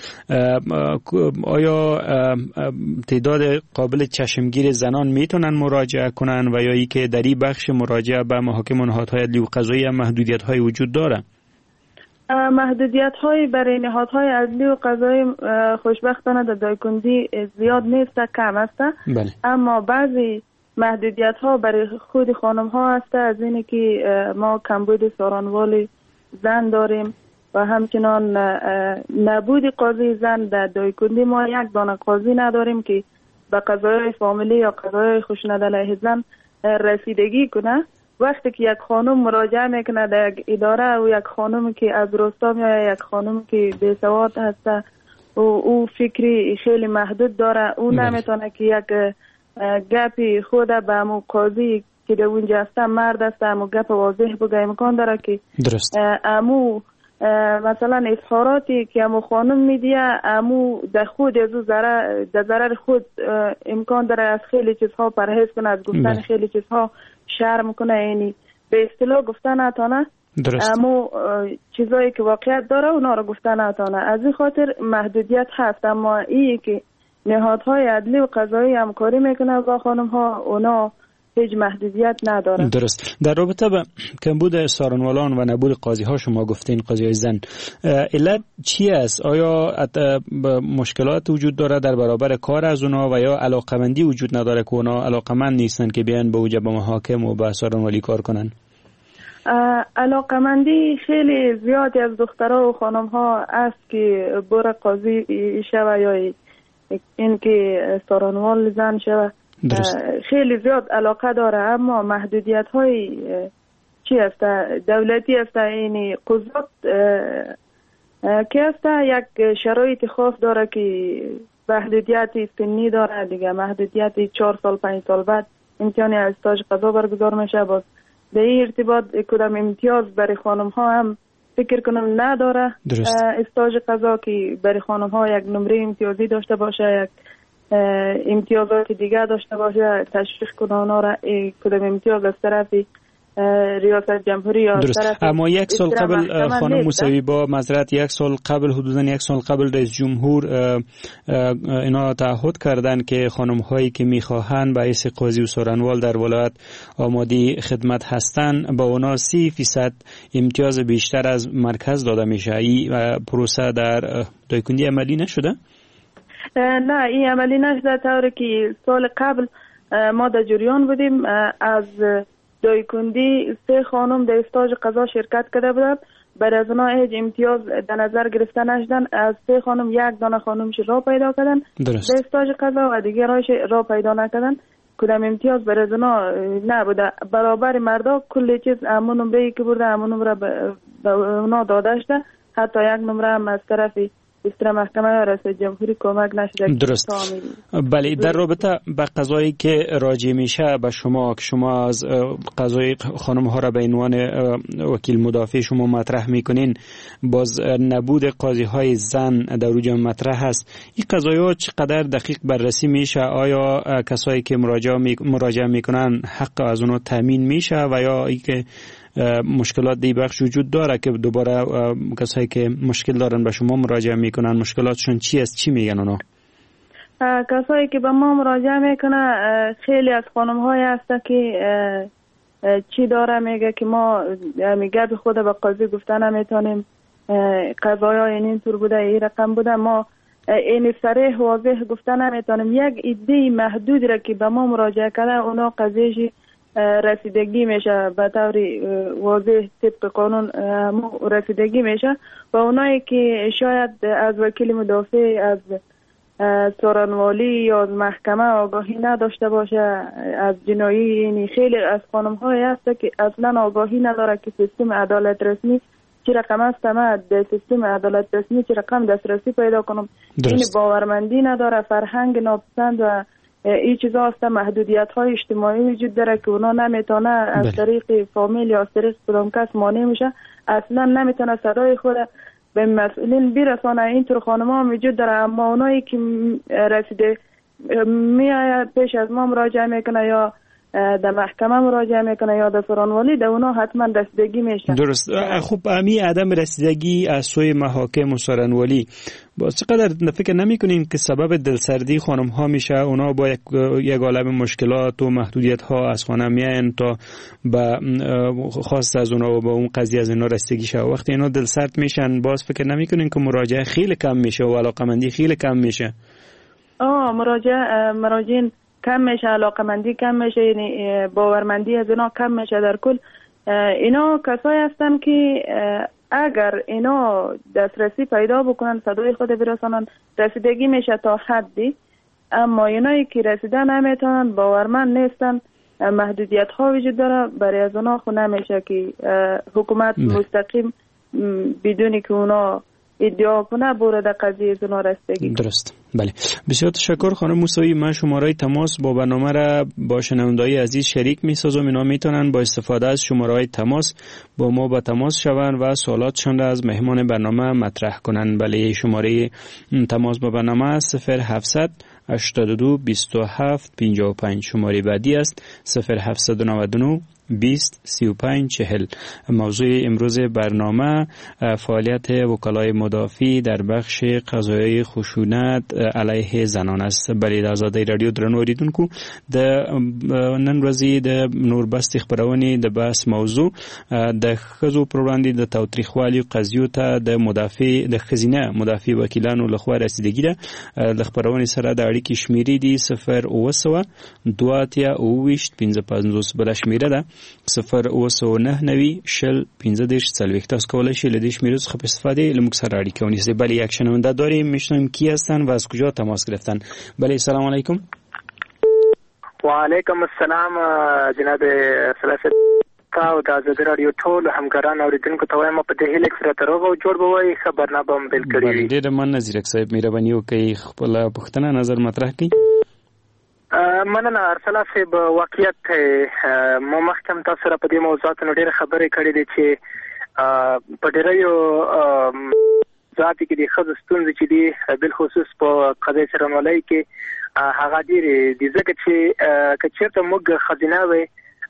آیا تعداد قابل چشمگیر زنان میتونن مراجعه کنن و یا ای که در این بخش مراجعه به محاکم و نهادهای عدلی و قضایی هم محدودیت های وجود داره؟ محدودیت های برای نهادهای عدلی و قضایی خوشبختانه در دایکندی زیاد نیست، کم است. بله. اما بعضی محدودیت ها برای خود خانم ها هست، از اینه که ما کمبود سارانوال زن داریم و همچنان نبود قاضی زن. در دایکندی ما یک دانه قاضی نداریم که به قضایای فامیلی یا قضایای خشونت علیه زن رسیدگی کنه. وقتی که یک خانم مراجعه میکنه در یک اداره و یک خانم که از روستا میاد، یک خانم که بیسواد هست و او فکری خیلی محدود داره، او نمیتونه که یک گپی خود به امو قاضی که در اونجا هست مرد است امو گپ واضح بگه، امکان داره که درست. امو مثلا اظهاراتی که امو خانم میدیه امو در خود از ضرر در ضرر خود امکان داره از خیلی چیزها پرهیز کنه، از گفتن بله. خیلی چیزها شرم کنه، یعنی به اصطلاح گفتن نتانه. اما چیزایی که واقعیت داره اونا رو گفتن نتانه. از این خاطر محدودیت هست. اما این که نهادهای عدلی و قضایی همکاری میکنه با خانم ها، اونا هیچ محدودیت نداره. درست. در رابطه با کمبود سارنوالان و نبود قاضی ها شما گفتین قاضی زن، علت چی است؟ آیا مشکلات وجود داره در برابر کار از اونا و یا علاقمندی وجود نداره که اونا علاقمند نیستن که بیان به اوجه به محاکم و به سارنوالی کار کنن؟ علاقمندی خیلی زیادی از دخترها و خانم ها است که بر قاضی شوه یا این که سارنوال زن شوه. خیلی زیاد علاقه داره، اما محدودیت های چی است؟ دولتی است، این قضات که است یک شرایط خاص داره که محدودیت سنی داره دیگه، محدودیت چهار سال پنج سال بعد امتحان استاژ قضا برگزار میشه. باز به این ارتباط کدام امتیاز برای خانم ها هم فکر کنم نداره. استاژ قضا که برای خانم ها یک نمره امتیازی داشته باشه، یک امتیازات دیگه داشته باشه، تشویق کنه اونا را کدام امتیاز از طرف ریاست جمهوری یا درست. طرف اما یک سال قبل خانم موسوی با معذرت یک سال قبل حدوداً یک سال قبل رئیس جمهور اینا تعهد کردن که خانم هایی که میخواهند به حیث قاضی و سارنوال در ولایت آماده خدمت هستند با اونا سی فیصد امتیاز بیشتر از مرکز داده میشه. این پروسه در دایکندی عملی نشده؟ نه، این عملی نشده، طوری که سال قبل ما در جریان بودیم. از دایکندی سه خانم در استاژ قضا شرکت کرده بودند. برای از اونها هیچ امتیاز در نظر گرفته نشدن. از سه خانم یک دانه خانمش را پیدا کردن در استاج قضا و دیگرش را پیدا نکردن. کدام امتیاز برای از اونها نبوده. برابر مردا کل چیز همون نمره که برده همون نمره به اونا داده شده. حتی یک نمره هم از طرف استر محکمه یا رئیس جمهوری کمک نشده. درست. بله، در رابطه به قضایی که راجع میشه به شما که شما از قضای خانم ها را به عنوان وکیل مدافع شما مطرح میکنین، باز نبود قاضی های زن در اوج مطرح هست. این قضایی ها چقدر دقیق بررسی میشه؟ آیا کسایی که مراجعه می... مراجعه میکنن حق از اونها تامین میشه و یا ای که مشکلات دی بخش وجود داره که دوباره کسایی که مشکل دارن به شما مراجعه میکنن مشکلاتشون چی است؟ چی میگن اونا؟ کسایی که به ما مراجعه میکنه خیلی از خانم های هست که چی داره میگه که ما میگه به خود به قاضی گفته نمیتونیم، قضایی های این طور بوده، این رقم بوده، ما این صریح واضح گفته نمیتونیم. یک ایده محدود را که به ما مراجعه کرده اونا قضیهش رسیدگی میشه به طور واضح طبق قانون رسیدگی میشه و اونایی که شاید از وکیل مدافع، از سارنوالی یا از محکمه آگاهی نداشته باشه از جنایی، یعنی خیلی از خانم های هست که اصلا آگاهی نداره که سیستم عدالت رسمی چی رقم است، ما در سیستم عدالت رسمی چی رقم دسترسی پیدا کنم. این باورمندی نداره، فرهنگ ناپسند و این چیزا هست، محدودیت های اجتماعی وجود داره که اونا نمیتونه از طریق فامیل یا از طریق کدام کس مانع میشه، اصلا نمیتونه صدای خود به مسئولین برسانه. اینطور خانم ها وجود داره، اما اونایی که رسیده میآید پیش از ما مراجعه میکنه یا در محکمه مراجعه میکنه یا در سرانوالی، در اونا حتما رسیدگی میشه. درست. خب امی عدم رسیدگی از سوی محاکم و سرانوالی با چقدر فکر نمیکنین که سبب دلسردی خانم ها میشه؟ اونا با یک یک عالم مشکلات و محدودیت ها از خانه میاین تا به خواست از اونا و به اون قضیه از اینا رسیدگی شه. وقتی اینا دلسرد میشن باز فکر نمیکنین که مراجعه خیلی کم میشه و علاقمندی خیلی کم میشه؟ آه مراجعه مراجعین کم میشه، علاقمندی کم میشه، یعنی باورمندی از اینا کم میشه. در کل اینا کسایی هستن که اگر اینا دسترسی پیدا بکنن صدای خود برسانن رسیدگی میشه تا حدی، اما اینایی که رسیده نمیتونن باورمند نیستن، محدودیت ها وجود داره، برای از اونا خو نمیشه که حکومت مستقیم بدونی که اونا ادعا کنه بورد قضیه از اونا رسیدگی. درست. بله، بسیار تشکر خانم موسوی. من شماره تماس با برنامه را با شنونده‌های عزیز شریک می‌سازم. اینا میتونن با استفاده از شماره تماس با ما با تماس شوند و سوالاتشان را از مهمان برنامه مطرح کنن. بله، شماره تماس با برنامه صفر هفتصد هشتاد و دو بیست و هفت پنجاه و پنج. شماره بعدی است صفر هفتصد و نود و نه بیست سی و پنج چهل. موضوع امروز برنامه فعالیت وکلای مدافع در بخش قضایای خشونت علیه زنان است. بله، د آزادۍ رادیو درنو اوریدونکو، د نن ورځې د نوربست خبرونه د بحث موضوع د ښځو پر وړاندې د تاوتریخوالي قضیو ته د مدافع د ښځینه مدافع وکیلانو لخوا رسیدګي ده. د خبرونه سره د اړیکې شمیرې دي صفر اوه سوه دوه اتیا اوه ویشت پنځه پنځوس. بله شمیره ده صفر اوه سوه نهه نوي شل پنځه دېرش څلوېښت. تاسو کولی شئ له دې شمیرو څخه په استفاده له موږ سره اړیکه ونیسئ. بله، یک شنونده داریم، میشنویم کی هستن و از کجا تماس گرفتن. بله، سلام علیکم. و علیکم السلام جناب سلاسل او د آزادۍ رادیو ټول همکاران اوریدونکو ته وایم په دې هیله کې سره تر هغه جوړ به وایي خبرنامه به هم بل کړي وي. ډېره مننه زیرک صاحب، مهرباني وکړئ خپله پوښتنه نظر مطرح کړئ. مننه ارسلا صاحب. واقعیت مو مخکم تاسو سره په دې موضوعاتو ډېرې خبرې کړې دي چې په ډېریو ذاتي کې د ښځو ستونزې چې دي بالخصوص په قضیې سرنوالۍ کې هغه ډېرې دي، ځکه چې که چېرته موږ ښځینه وې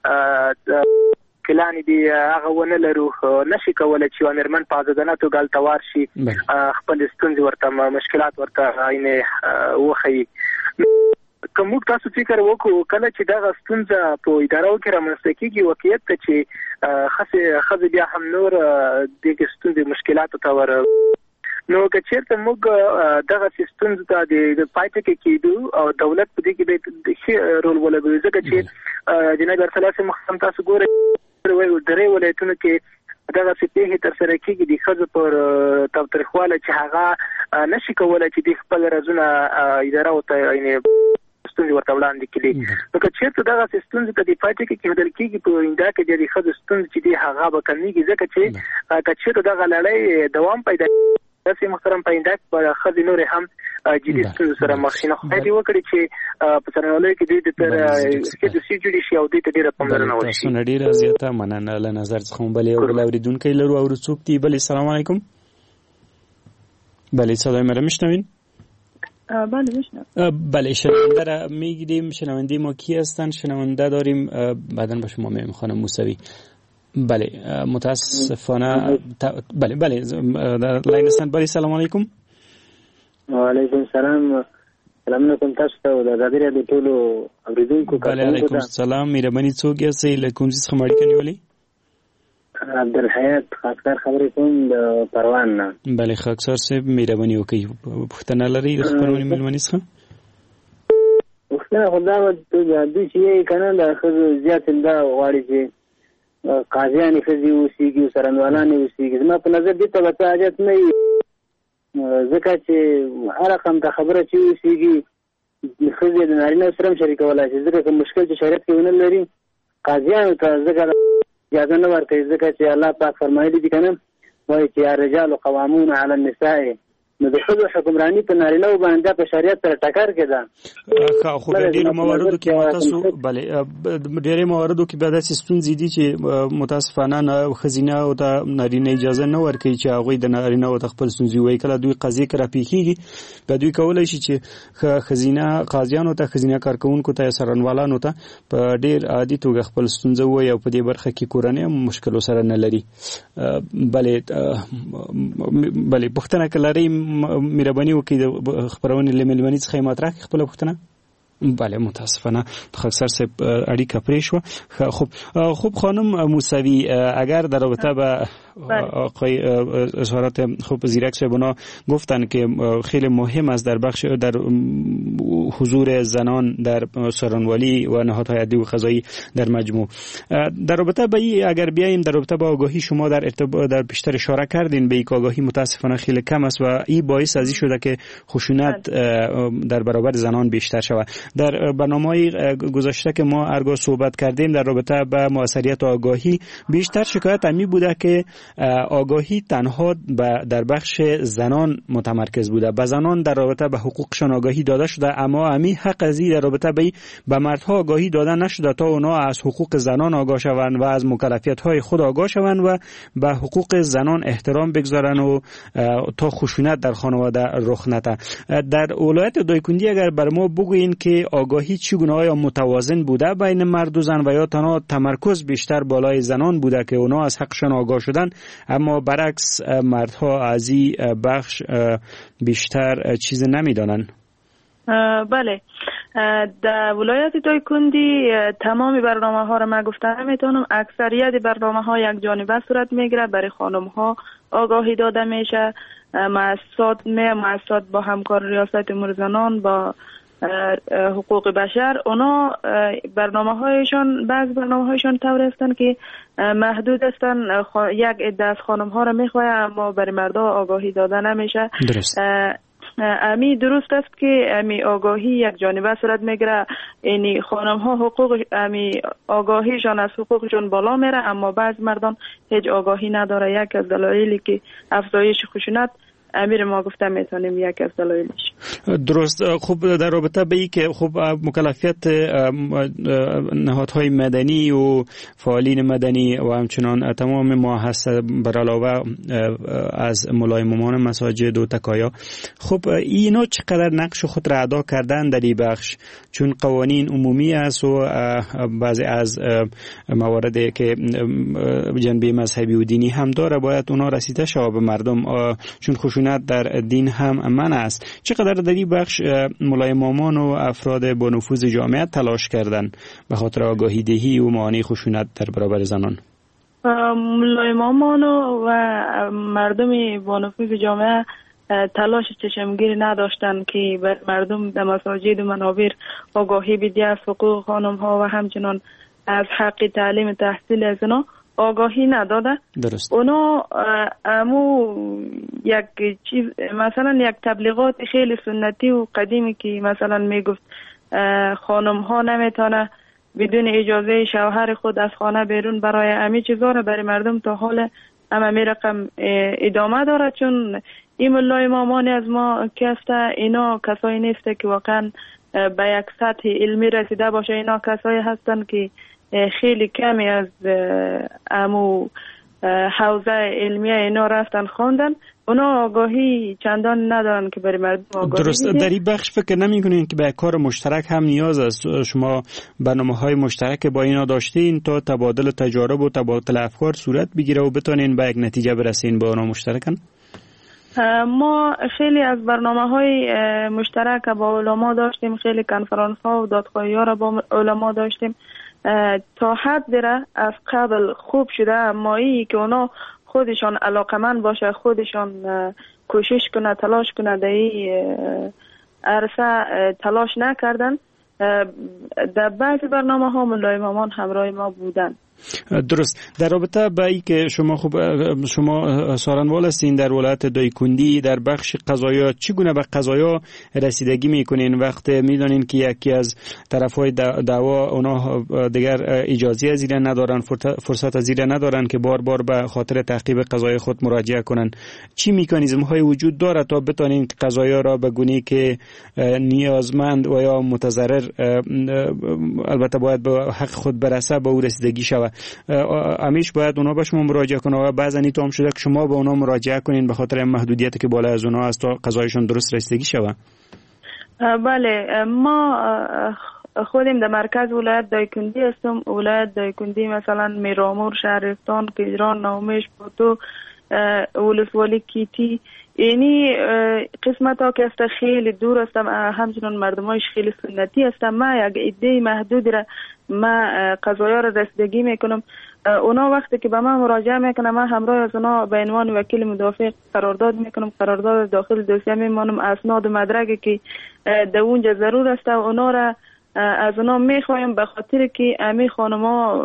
کلانې دي هغه ونه لرو، نشي کولی چې یوه مېرمن په ازادانه توګه هلته وار شي، خپلې ستونزې ورته مشکلات ورته عینې وښیي. که موږ تاسو فکر وکړو کله چې دغه ستونزه په ادارو کې رامنځته کېږي، واقعیت ته چې ښځې بیا هم نور دغې ستونزې مشکلاتو ته ور نو که چېرته موږ دغسې ستونزو ته د پای ټکی کېدو او دولت په دې کې باید ښه رول ولوبوي، ځکه چې جناب ارسلا صاحب مخکې تاسو ګورئ درې ولایتونو کې دغه سپېه تر سره کېږي د ښځو پر تاوتریخواله چې هغه نشي کولی چې د خپل رازونه اداره ورته یعنې ستونزې ورته وړاندې کړي. نو که چېرته دغسې ستونزې ته د پاتې کې کېښودل کېږي په آینده کې د ښځو ستونزې چې دي هغه به کمیږي، ځکه چې که چېرته دغه لړۍ دوام پیدا داسې محترم په آینده کې به ښځې نورې هم جدي ستونزو سره مخ شي. نو خدای دې وکړي چې په څارنوالۍ کې دوی د تر ښځې جوړې شي او دوی ته ډېره پاملرنه وشي. تاسو نه ډېره زیاته مننه له نظر څخه هم. بلې یو بل اورېدونکی لرو او څوک دی؟ بلې السلام علیکم. بله صدای مرا میشنوین؟ بله میشنوم. بله شنونده را میگیریم. شنونده ما کی هستن؟ شنونده داریم بعدا به شما میخوانم موسوی. بله متاسفانه بله بله در لاین هستن. بله سلام علیکم. و علیکم سلام. سلام علیکم تاسو ته او د ازادي راډیو ټولو اوریدونکو. بله علیکم السلام. مهرباني څوک یاستئ؟ له کوم ځای څخه اړیکه نیولې؟ عبدالحیات خاکسار خبرې کوم د پروان نه. بله خاکسار صاحب مهرباني وکړئ پوښتنه لرئ د خپرونې مېلمنې څخه؟ پوښتنه خو دا وه دوی چې یې که نه د ښځو زیات دا غواړي چې قاضیانې ښځې اوسېږي او څارنوالانې اوسېږي. زما په نظر دې ته به څه حاجت نه وي، ځکه چې هر رقم ته خبره چې اوسېږي ښځې د نارینه سره هم شریکولی شي، ځکه که مشکل چې شریعت کې ونه لري قاضیانو ته ځکه اجازه نه ورکوي، ځکه چې الله پاک فرمایلي دي که نه وایي چې الرجال قوامون علی النساء. نو د ښځو حکمراني په نارینه‌و باندې په شریعت سره ټکر کې ده. خو په ډېرو مواردو کې تاسو بلې ډېرې مواردو کې بیا داسې ستونزې دي چې متاسفانه ښځینه او ته نارینه اجازه نه ورکوي چې هغوی د نارینه‌و ته خپل ستونزې ووایي. کله دوی قضیې کې راپېښېږي بیا دوی کولی شي چې ښځینه قاضیانو ته ښځینه کارکوونکو ته یا څارنوالانو ته په ډېر عادي توګه خپل ستونزه ووایي او په دې برخه کې کورنۍ هم مشکلو سره نه لري. بلې بلې پوښتنه که لرئ مهرباني وکړئ د خپرونې له مېلمنې څخه یې مطرح کړئ خپله پوښتنه. بله متاسفانه خاکسار صاحب اړیکه پرې شوه. خب خوب خانم موسوی اگر در رابطه با آقای اظهارات خوب زیرک صاحبانا گفتن که خیلی مهم است در بخش در حضور زنان در څارنوالي و نهادهای عدلی و قضایی در مجموع. در رابطه با این اگر بیاییم در رابطه با آگاهی شما در ارتباط در بیشتر اشاره کردین به یک آگاهی متاسفانه خیلی کم است و این باعث از این شده که خشونت در برابر زنان بیشتر شود. در برنامه‌های گذشته که ما ارگاه صحبت کردیم در رابطه با موثریت آگاهی بیشتر شکایت همی بوده که آگاهی تنها در بخش زنان متمرکز بوده. به زنان در رابطه به حقوقشان آگاهی داده شده اما همی حق ازی در رابطه به به مردها آگاهی داده نشده تا اونا از حقوق زنان آگاه شوند و از مکلفیت‌های خود آگاه شوند و به حقوق زنان احترام بگذارن و تا خشونت در خانواده رخ نده. در ولایت دایکندی اگر بر ما بگویین که آگاهی چگونه آیا متوازن بوده بین مرد و زن و یا تنها تمرکز بیشتر بالای زنان بوده که اونا از حقشان آگاه شدن اما برعکس مردها از این بخش بیشتر چیز نمیدانن؟ بله، در ولایت دایکندی تمام برنامه ها را من گفتم میتونم اکثریت برنامه ها یک جانبه صورت میگیره. برای خانم ها آگاهی داده میشه، مؤسسات می مؤسسات با همکار ریاست امور زنان با حقوق بشر اونا برنامه هایشان بعض برنامه هایشان طور هستند که محدود هستند. یک عده از خانم ها را میخواه اما برای مردا آگاهی داده نمیشه. درست. امی درست است که امی آگاهی یک جانبه صورت میگیره، یعنی خانم ها حقوق امی آگاهیشان از حقوقشون بالا میره اما بعض مردان هیچ آگاهی نداره. یک از دلایلی که افزایش خشونت امیر ما گفتم میتونیم یک از دلایلش. درست. خوب در رابطه به این که خوب مکلفیت نهادهای مدنی و فعالین مدنی و همچنان تمام ما هست بر علاوه از ملایممان مساجد و تکایا، خب اینا چقدر نقش خود را ادا کردن در این بخش؟ چون قوانین عمومی است و بعضی از مواردی که جنبه مذهبی و دینی هم داره باید اونا رسیده شود به مردم، چون خشونت در دین هم من است. چقدر در این بخش ملایمامان و افراد با نفوذ جامعه تلاش کردن به خاطر آگاهی دهی و معانی خشونت در برابر زنان؟ ملایمامان و مردم با نفوذ جامعه تلاش چشمگیری نداشتن که بر مردم در مساجد و منابر آگاهی بدهی از حقوق خانم ها و همچنان از حق تعلیم تحصیل از اینا آگاهی نداده. درست. اونا امو یک چیز مثلا یک تبلیغات خیلی سنتی و قدیمی که مثلا میگفت خانم ها نمیتونه بدون اجازه شوهر خود از خانه بیرون برای امی چیزا رو برای مردم تا حال اما می رقم ادامه داره، چون این ملای مامانی از ما کسته اینا کسایی نیسته که واقعا به یک سطح علمی رسیده باشه. اینا کسایی هستن که خیلی کمی از امو حوزه علمی اینا رفتن خوندن، اونا آگاهی چندان ندارن که برای مردم آگاهی درست بیده. در این بخش فکر نمی کنین که به کار مشترک هم نیاز است؟ شما برنامه های مشترک با اینا داشتین تا تبادل تجارب و تبادل افکار صورت بگیره و بتونین به یک نتیجه برسین با اونا مشترکن؟ ما خیلی از برنامه های مشترک با علما داشتیم، خیلی کنفرانس ها و دادخواهی ها را با علما داشتیم. تا حد دیره از قبل خوب شده، اما ای که اونا خودشان علاقمند باشه، خودشان کوشش کنه، تلاش کنه، در این عرصه تلاش نکردن. در بعضی برنامه ها ملای مامان همراه ما بودن. درست. در رابطه با ای که شما خوب شما سارنوال هستین در ولایت دایکنډي، در بخش قضایا چگونه به قضایا رسیدگی میکنین وقتی میدونین که یکی از طرفهای دعوا اونا دیگر اجازه از زیر ندارن، فرصت از زیر ندارن که بار بار به خاطر تعقیب قضای خود مراجعه کنن؟ چی مکانیزم های وجود داره تا بتونین قضایا را به گونه‌ای که نیازمند و یا متضرر البته باید به حق خود برسه به او رسیدگی شود؟ امیش باید اونا به شما مراجعه کنه و بعضا این تو هم شده که شما به اونا مراجعه کنین به خاطر محدودیتی که بالا از اونا است تا قضایشون درست رسیدگی شود؟ بله، ما خودیم در مرکز ولایت دایکنډي هستم. ولایت دایکنډي مثلا میرامور، شهرستان، کجران، نومیش، پوتو، ولسوالی کیتی، یعنی قسمت ها که است خیلی دور هستم، همچنان مردم هایش خیلی سنتی هستم. ما یک ایده محدودی را ما قضایا را رسیدگی میکنم. اونا وقتی که به من مراجعه میکنم، من همراه از اونا به عنوان وکیل مدافع قرارداد میکنم. قرارداد داخل دوسیه میمانم، اسناد و مدرکی که در اونجا ضرور است و اونا را از اونا میخوایم به خاطر که امی خانما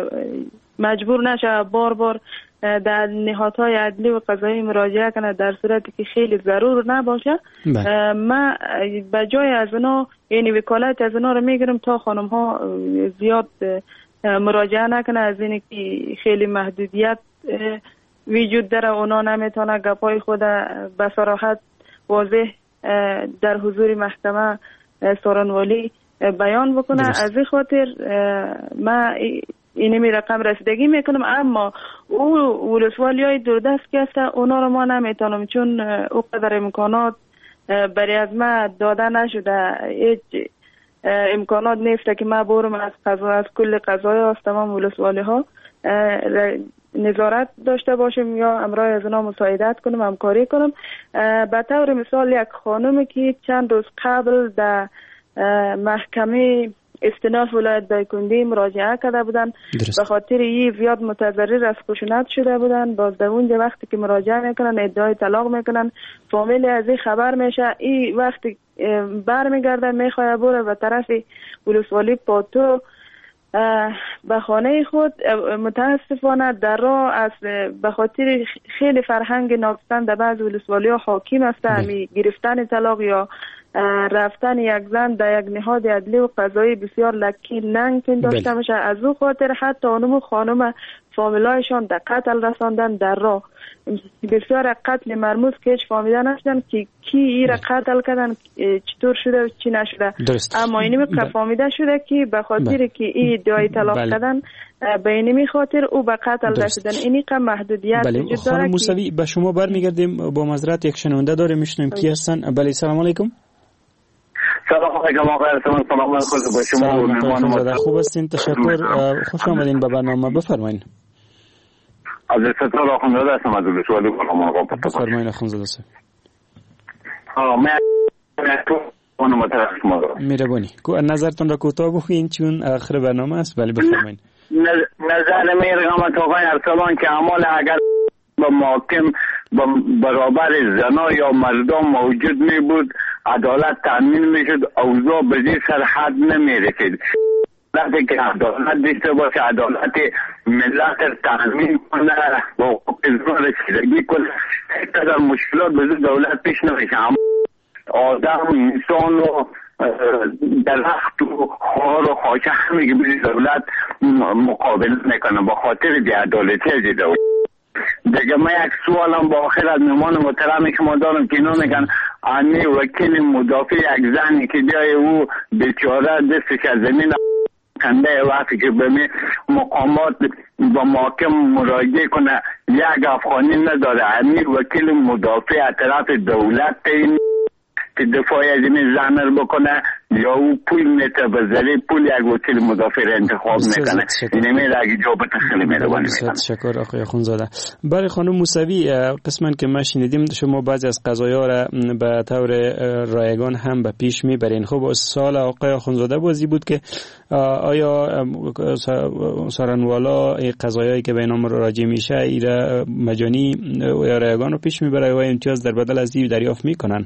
مجبور نشه بار بار در نهادهای عدلی و قضایی مراجعه کنه در صورتی که خیلی ضرور نباشه. ما به جای از اونا یعنی وکالت از اونا رو میگیرم تا خانم ها زیاد مراجعه نکنه، از اینی که خیلی محدودیت وجود داره، اونا نمیتونه گپای خود به صراحت واضح در حضور محکمه سارنوالی بیان بکنه. از این خاطر ما اینمی رقم رسیدگی میکنم. اما او ولسوالی های دوردست که هست اونا رو ما نمیتونم، چون او قدر امکانات برای از ما داده نشده. هیچ امکانات نیست که ما برم از قضا از کل قضای از تمام ولسوالی ها نظارت داشته باشیم یا امرای از اونا مساعدت کنم، همکاری کنم. به طور مثال یک خانومی که چند روز قبل در محکمه استیناف ولایت دایکنډي مراجعه کرده بودن، به خاطر این زیاد متضرر از خشونت شده بودن. باز در اونجا وقتی که مراجعه میکنن ادعای طلاق میکنن، فامیل از این خبر میشه، این وقتی برمیگرده میخواه بره به طرف ولسوالی پاتو به خانه خود. متاسفانه در راه از به خاطر خیلی فرهنگ ناپسند در بعض ولسوالی ها حاکم است، همی گرفتن طلاق یا رفتن یک زن در یک نهاد عدلی و قضایی بسیار لکی ننگ داشته میشه. از او خاطر حتی اونمو خانم فامیلایشان در قتل رساندن در راه. بسیار قتل مرموز که هیچ فامیده نشدن که کی ای را قتل کردن، چطور شده و چی نشده. اما اینمی که فامیده شده که به خاطر که ای ادعای طلاق کردن به اینمی خاطر او به قتل رسیدن. اینی که محدودیت وجود داره. خانم موسوی به شما برمیگردیم. با معذرت یک شنونده داره میشنیم کی هستن. بله، سلام علیکم. سلام علیکم آقای ارسلان، سلام علیکم با شما و مهمان. خوب هستین؟ تشکر. خوش آمدین به برنامه. بفرمایین. از استقلال آخوندزاده هستم از ولسوالی گلمان آقا. بفرمایین آخوندزاده صاحب. ها من تو اونو مطرح شما دارم. مهربانی. نظرتون را کوتاه بگوین چون آخر برنامه است. ولی بفرمایین. نظر میرم آقای ارسلان که اعمال اگر با محاکم برابر زنا یا مردم موجود می بود، عدالت تأمین می شد، اوضاع به این سرحد نمی رسید. وقتی که عدالت داشته باشه، عدالت ملت تامین کنه و حقوق رسیدگی کنه. اینقدر مشکلات به دولت پیش نمیشه، اما آدم انسان و درخت و خار و خاکه همه که به دولت مقابل میکنه با خاطر بی‌عدالتی از دولت. دیگه من یک سوالم با آخر از مهمان محترمی که ما دارم که اینا میگن امی وکیل مدافع یک زنی که جای او بیچاره دستش از زمین کنده وقتی که به مقامات با محاکم مراجعه کنه یک افغانی نداره، امی وکیل مدافع از طرف دولت این که دفاعی از این زن رو بکنه یا او پول میته بذاری پول یک وکیل مدافع رو انتخاب میکنه. این میره اگه جوابت خیلی مهربانی میکنه. تشکر آقای اخوندزاده. برای خانم موسوی قسما که ما شنیدیم شما بعضی از قضایا را به طور رایگان هم به پیش میبرین. خب سوال آقای اخوندزاده بازی بود که آیا سارنوالا قضایایی که به اینا راجع میشه ایرا مجانی یا رایگان رو پیش میبره و امتیاز در بدل از این دریافت میکنن؟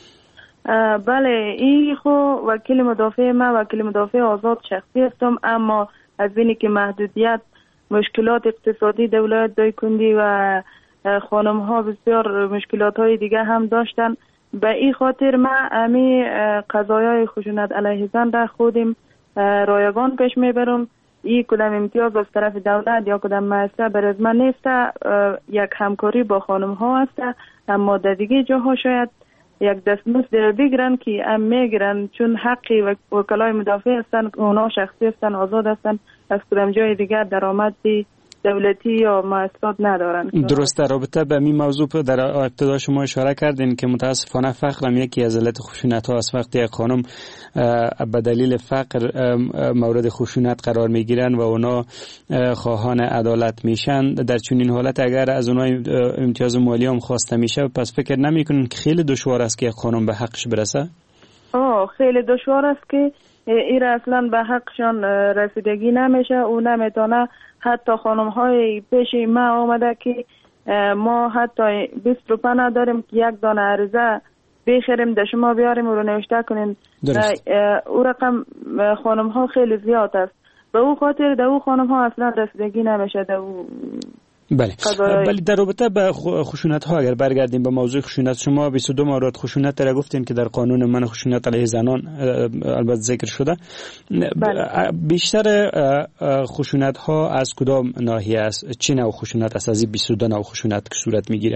بله، این خو وکیل مدافع ما وکیل مدافع آزاد شخصی هستم، اما از اینی که محدودیت مشکلات اقتصادی دولت دایکندی و خانم ها بسیار مشکلات های دیگه هم داشتن، به این خاطر ما امی قضایای خشونت علیه زن را خودم رایگان پیش میبرم. این کدام امتیاز از طرف دولت یا کدام مؤسسه برای من نیست، یک همکاری با خانم ها است، اما در دیگه جاها شاید یک دستمزد بگیرن که ام میگیرن چون حقی وکلای مدافع هستن، اونا شخصی هستن، آزاد هستن، از کدام جای دیگر درآمدی دولتی یا مؤسسات ندارن. درست. در رابطه به این موضوع در ابتدا شما اشاره کردین که متاسفانه فقر هم یکی از علت خشونت ها است. وقتی یک خانم به دلیل فقر مورد خشونت قرار میگیرن و اونا خواهان عدالت میشن، در چنین حالت اگر از اونا امتیاز مالی هم خواسته میشه، پس فکر نمیکنین که خیلی دشوار است که یک خانم به حقش برسه؟ آه خیلی دشوار است که این اصلا به حقشان رسیدگی نمیشه. او نمیتونه. حتی خانم های پیش ما آمده که ما حتی بیست روپه نداریم که یک دانه عریضه بخریم در شما بیاریم و رو نوشته کنین. او رقم خانم ها خیلی زیاد است، به او خاطر در او خانم ها اصلا رسیدگی نمیشه در او. بله. ولی در رابطه با خشونت ها اگر برگردیم به موضوع خشونت، شما بیست و دو مورد خشونت را گفتین که در قانون من خشونت علیه زنان البته ذکر شده. بله. بیشتر خشونت ها از کدام ناحیه است؟ چه نوع خشونت است از این بیست و دو نوع خشونت که صورت میگیره؟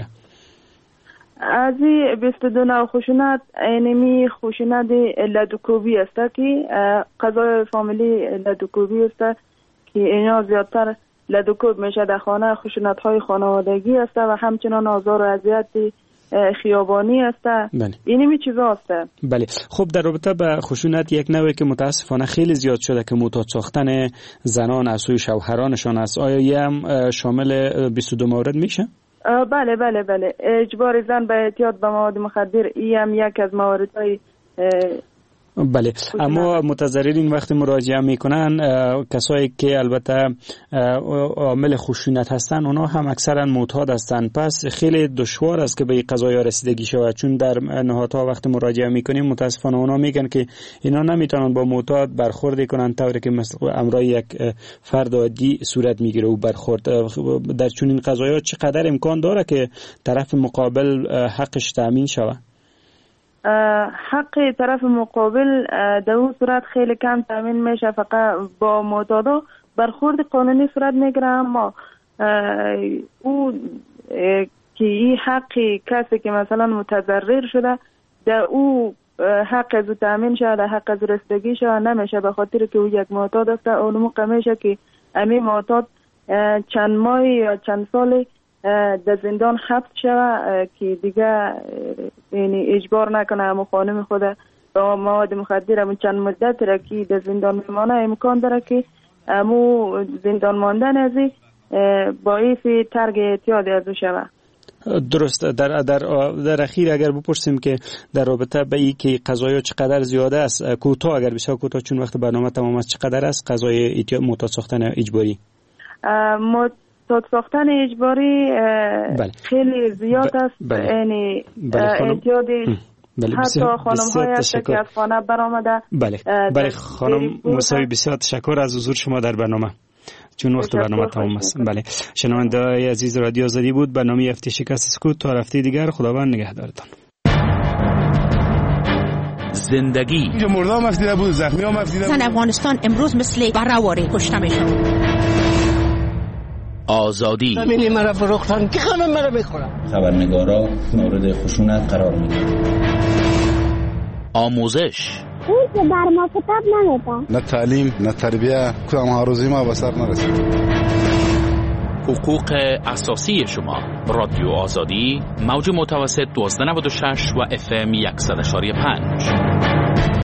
از این بیست و دو نوع خشونت اینمی خشونت لدوکوبی است که قضای فامیلی لدوکوبی است که اینا زیادتر لدوکوب میشه در خانه، خشونت های خانوادگی است و همچنان آزار و اذیت خیابانی است. بله. اینمی چیزا است. بله. خب در رابطه با خشونت یک نوعی که متاسفانه خیلی زیاد شده که معتاد ساختن زنان از سوی شوهرانشان است، آیا یه هم شامل بیست و دو مورد میشه؟ بله بله بله. اجبار زن به اعتیاد به مواد مخدر این هم یک از مواردهای. بله. اما متضررین وقتی مراجعه میکنن، کسایی که البته عامل خشونت هستن اونا هم اکثرا معتاد هستن، پس خیلی دشوار است که به این قضایا رسیدگی شود، چون در نهادها وقتی مراجعه میکنیم متاسفانه اونا میگن که اینا نمیتونن با معتاد برخورد کنن طوری که مثل امرای یک فرد عادی صورت میگیره و برخورد. در چنین قضایا چقدر امکان داره که طرف مقابل حقش تامین شود؟ حق طرف مقابل در اون صورت خیلی کم تامین میشه، فقط با معتادا برخورد قانونی صورت میگیره، اما او که این حقی کسی که مثلا متضرر شده در او حق از تامین شده، در حق از رسیدگی شده نمیشه، به خاطر که او یک معتاد است. اون موقع میشه که امی معتاد چند ماه یا چند سالی در زندان حبس شود که دیگه یعنی اجبار نکنه همون خانم خود با مواد مخدر همون چند مدت را که در زندان میمانه، امکان داره که همون زندان ماندن ازی باعث ترک اعتیاد ازو شود. درست. در در در اخیر اگر بپرسیم که در رابطه به این که قضایا چقدر زیاده است، کوتاه اگر بسیار کوتاه چون وقت برنامه تمام است، چقدر است قضای معتاد ساختن اجباری؟ معتاد ساختن اجباری بله. خیلی زیاد است. یعنی بله. اعتیادی بله. حتی خانم های هست که از خانه برآمده. بله بله خانم موسوی بسیار تشکر از حضور شما در برنامه. چون وقت برنامه تمام است. بله، شنونده عزیز رادیو آزادی بود برنامه هفته شکست سکوت. تا هفته دیگر خداوند نگهدارتان. زندگی اینجا مردم مفدیده بود، زخمی ها مفدیده بود. زن افغانستان امروز مثل برآوری کشته میشن. آزادی زمینی مرا فروختن که همه مرا میخورن. خبرنگارا مورد خشونت قرار میگیرن. آموزش اون که بر ما کتاب نمیدن. نه تعلیم نه تربیه، کدام هاروزی ما به سر نرسید. حقوق اساسی شما. رادیو آزادی موج متوسط دوازده نود و شش و اف ام صد و شش و پنج.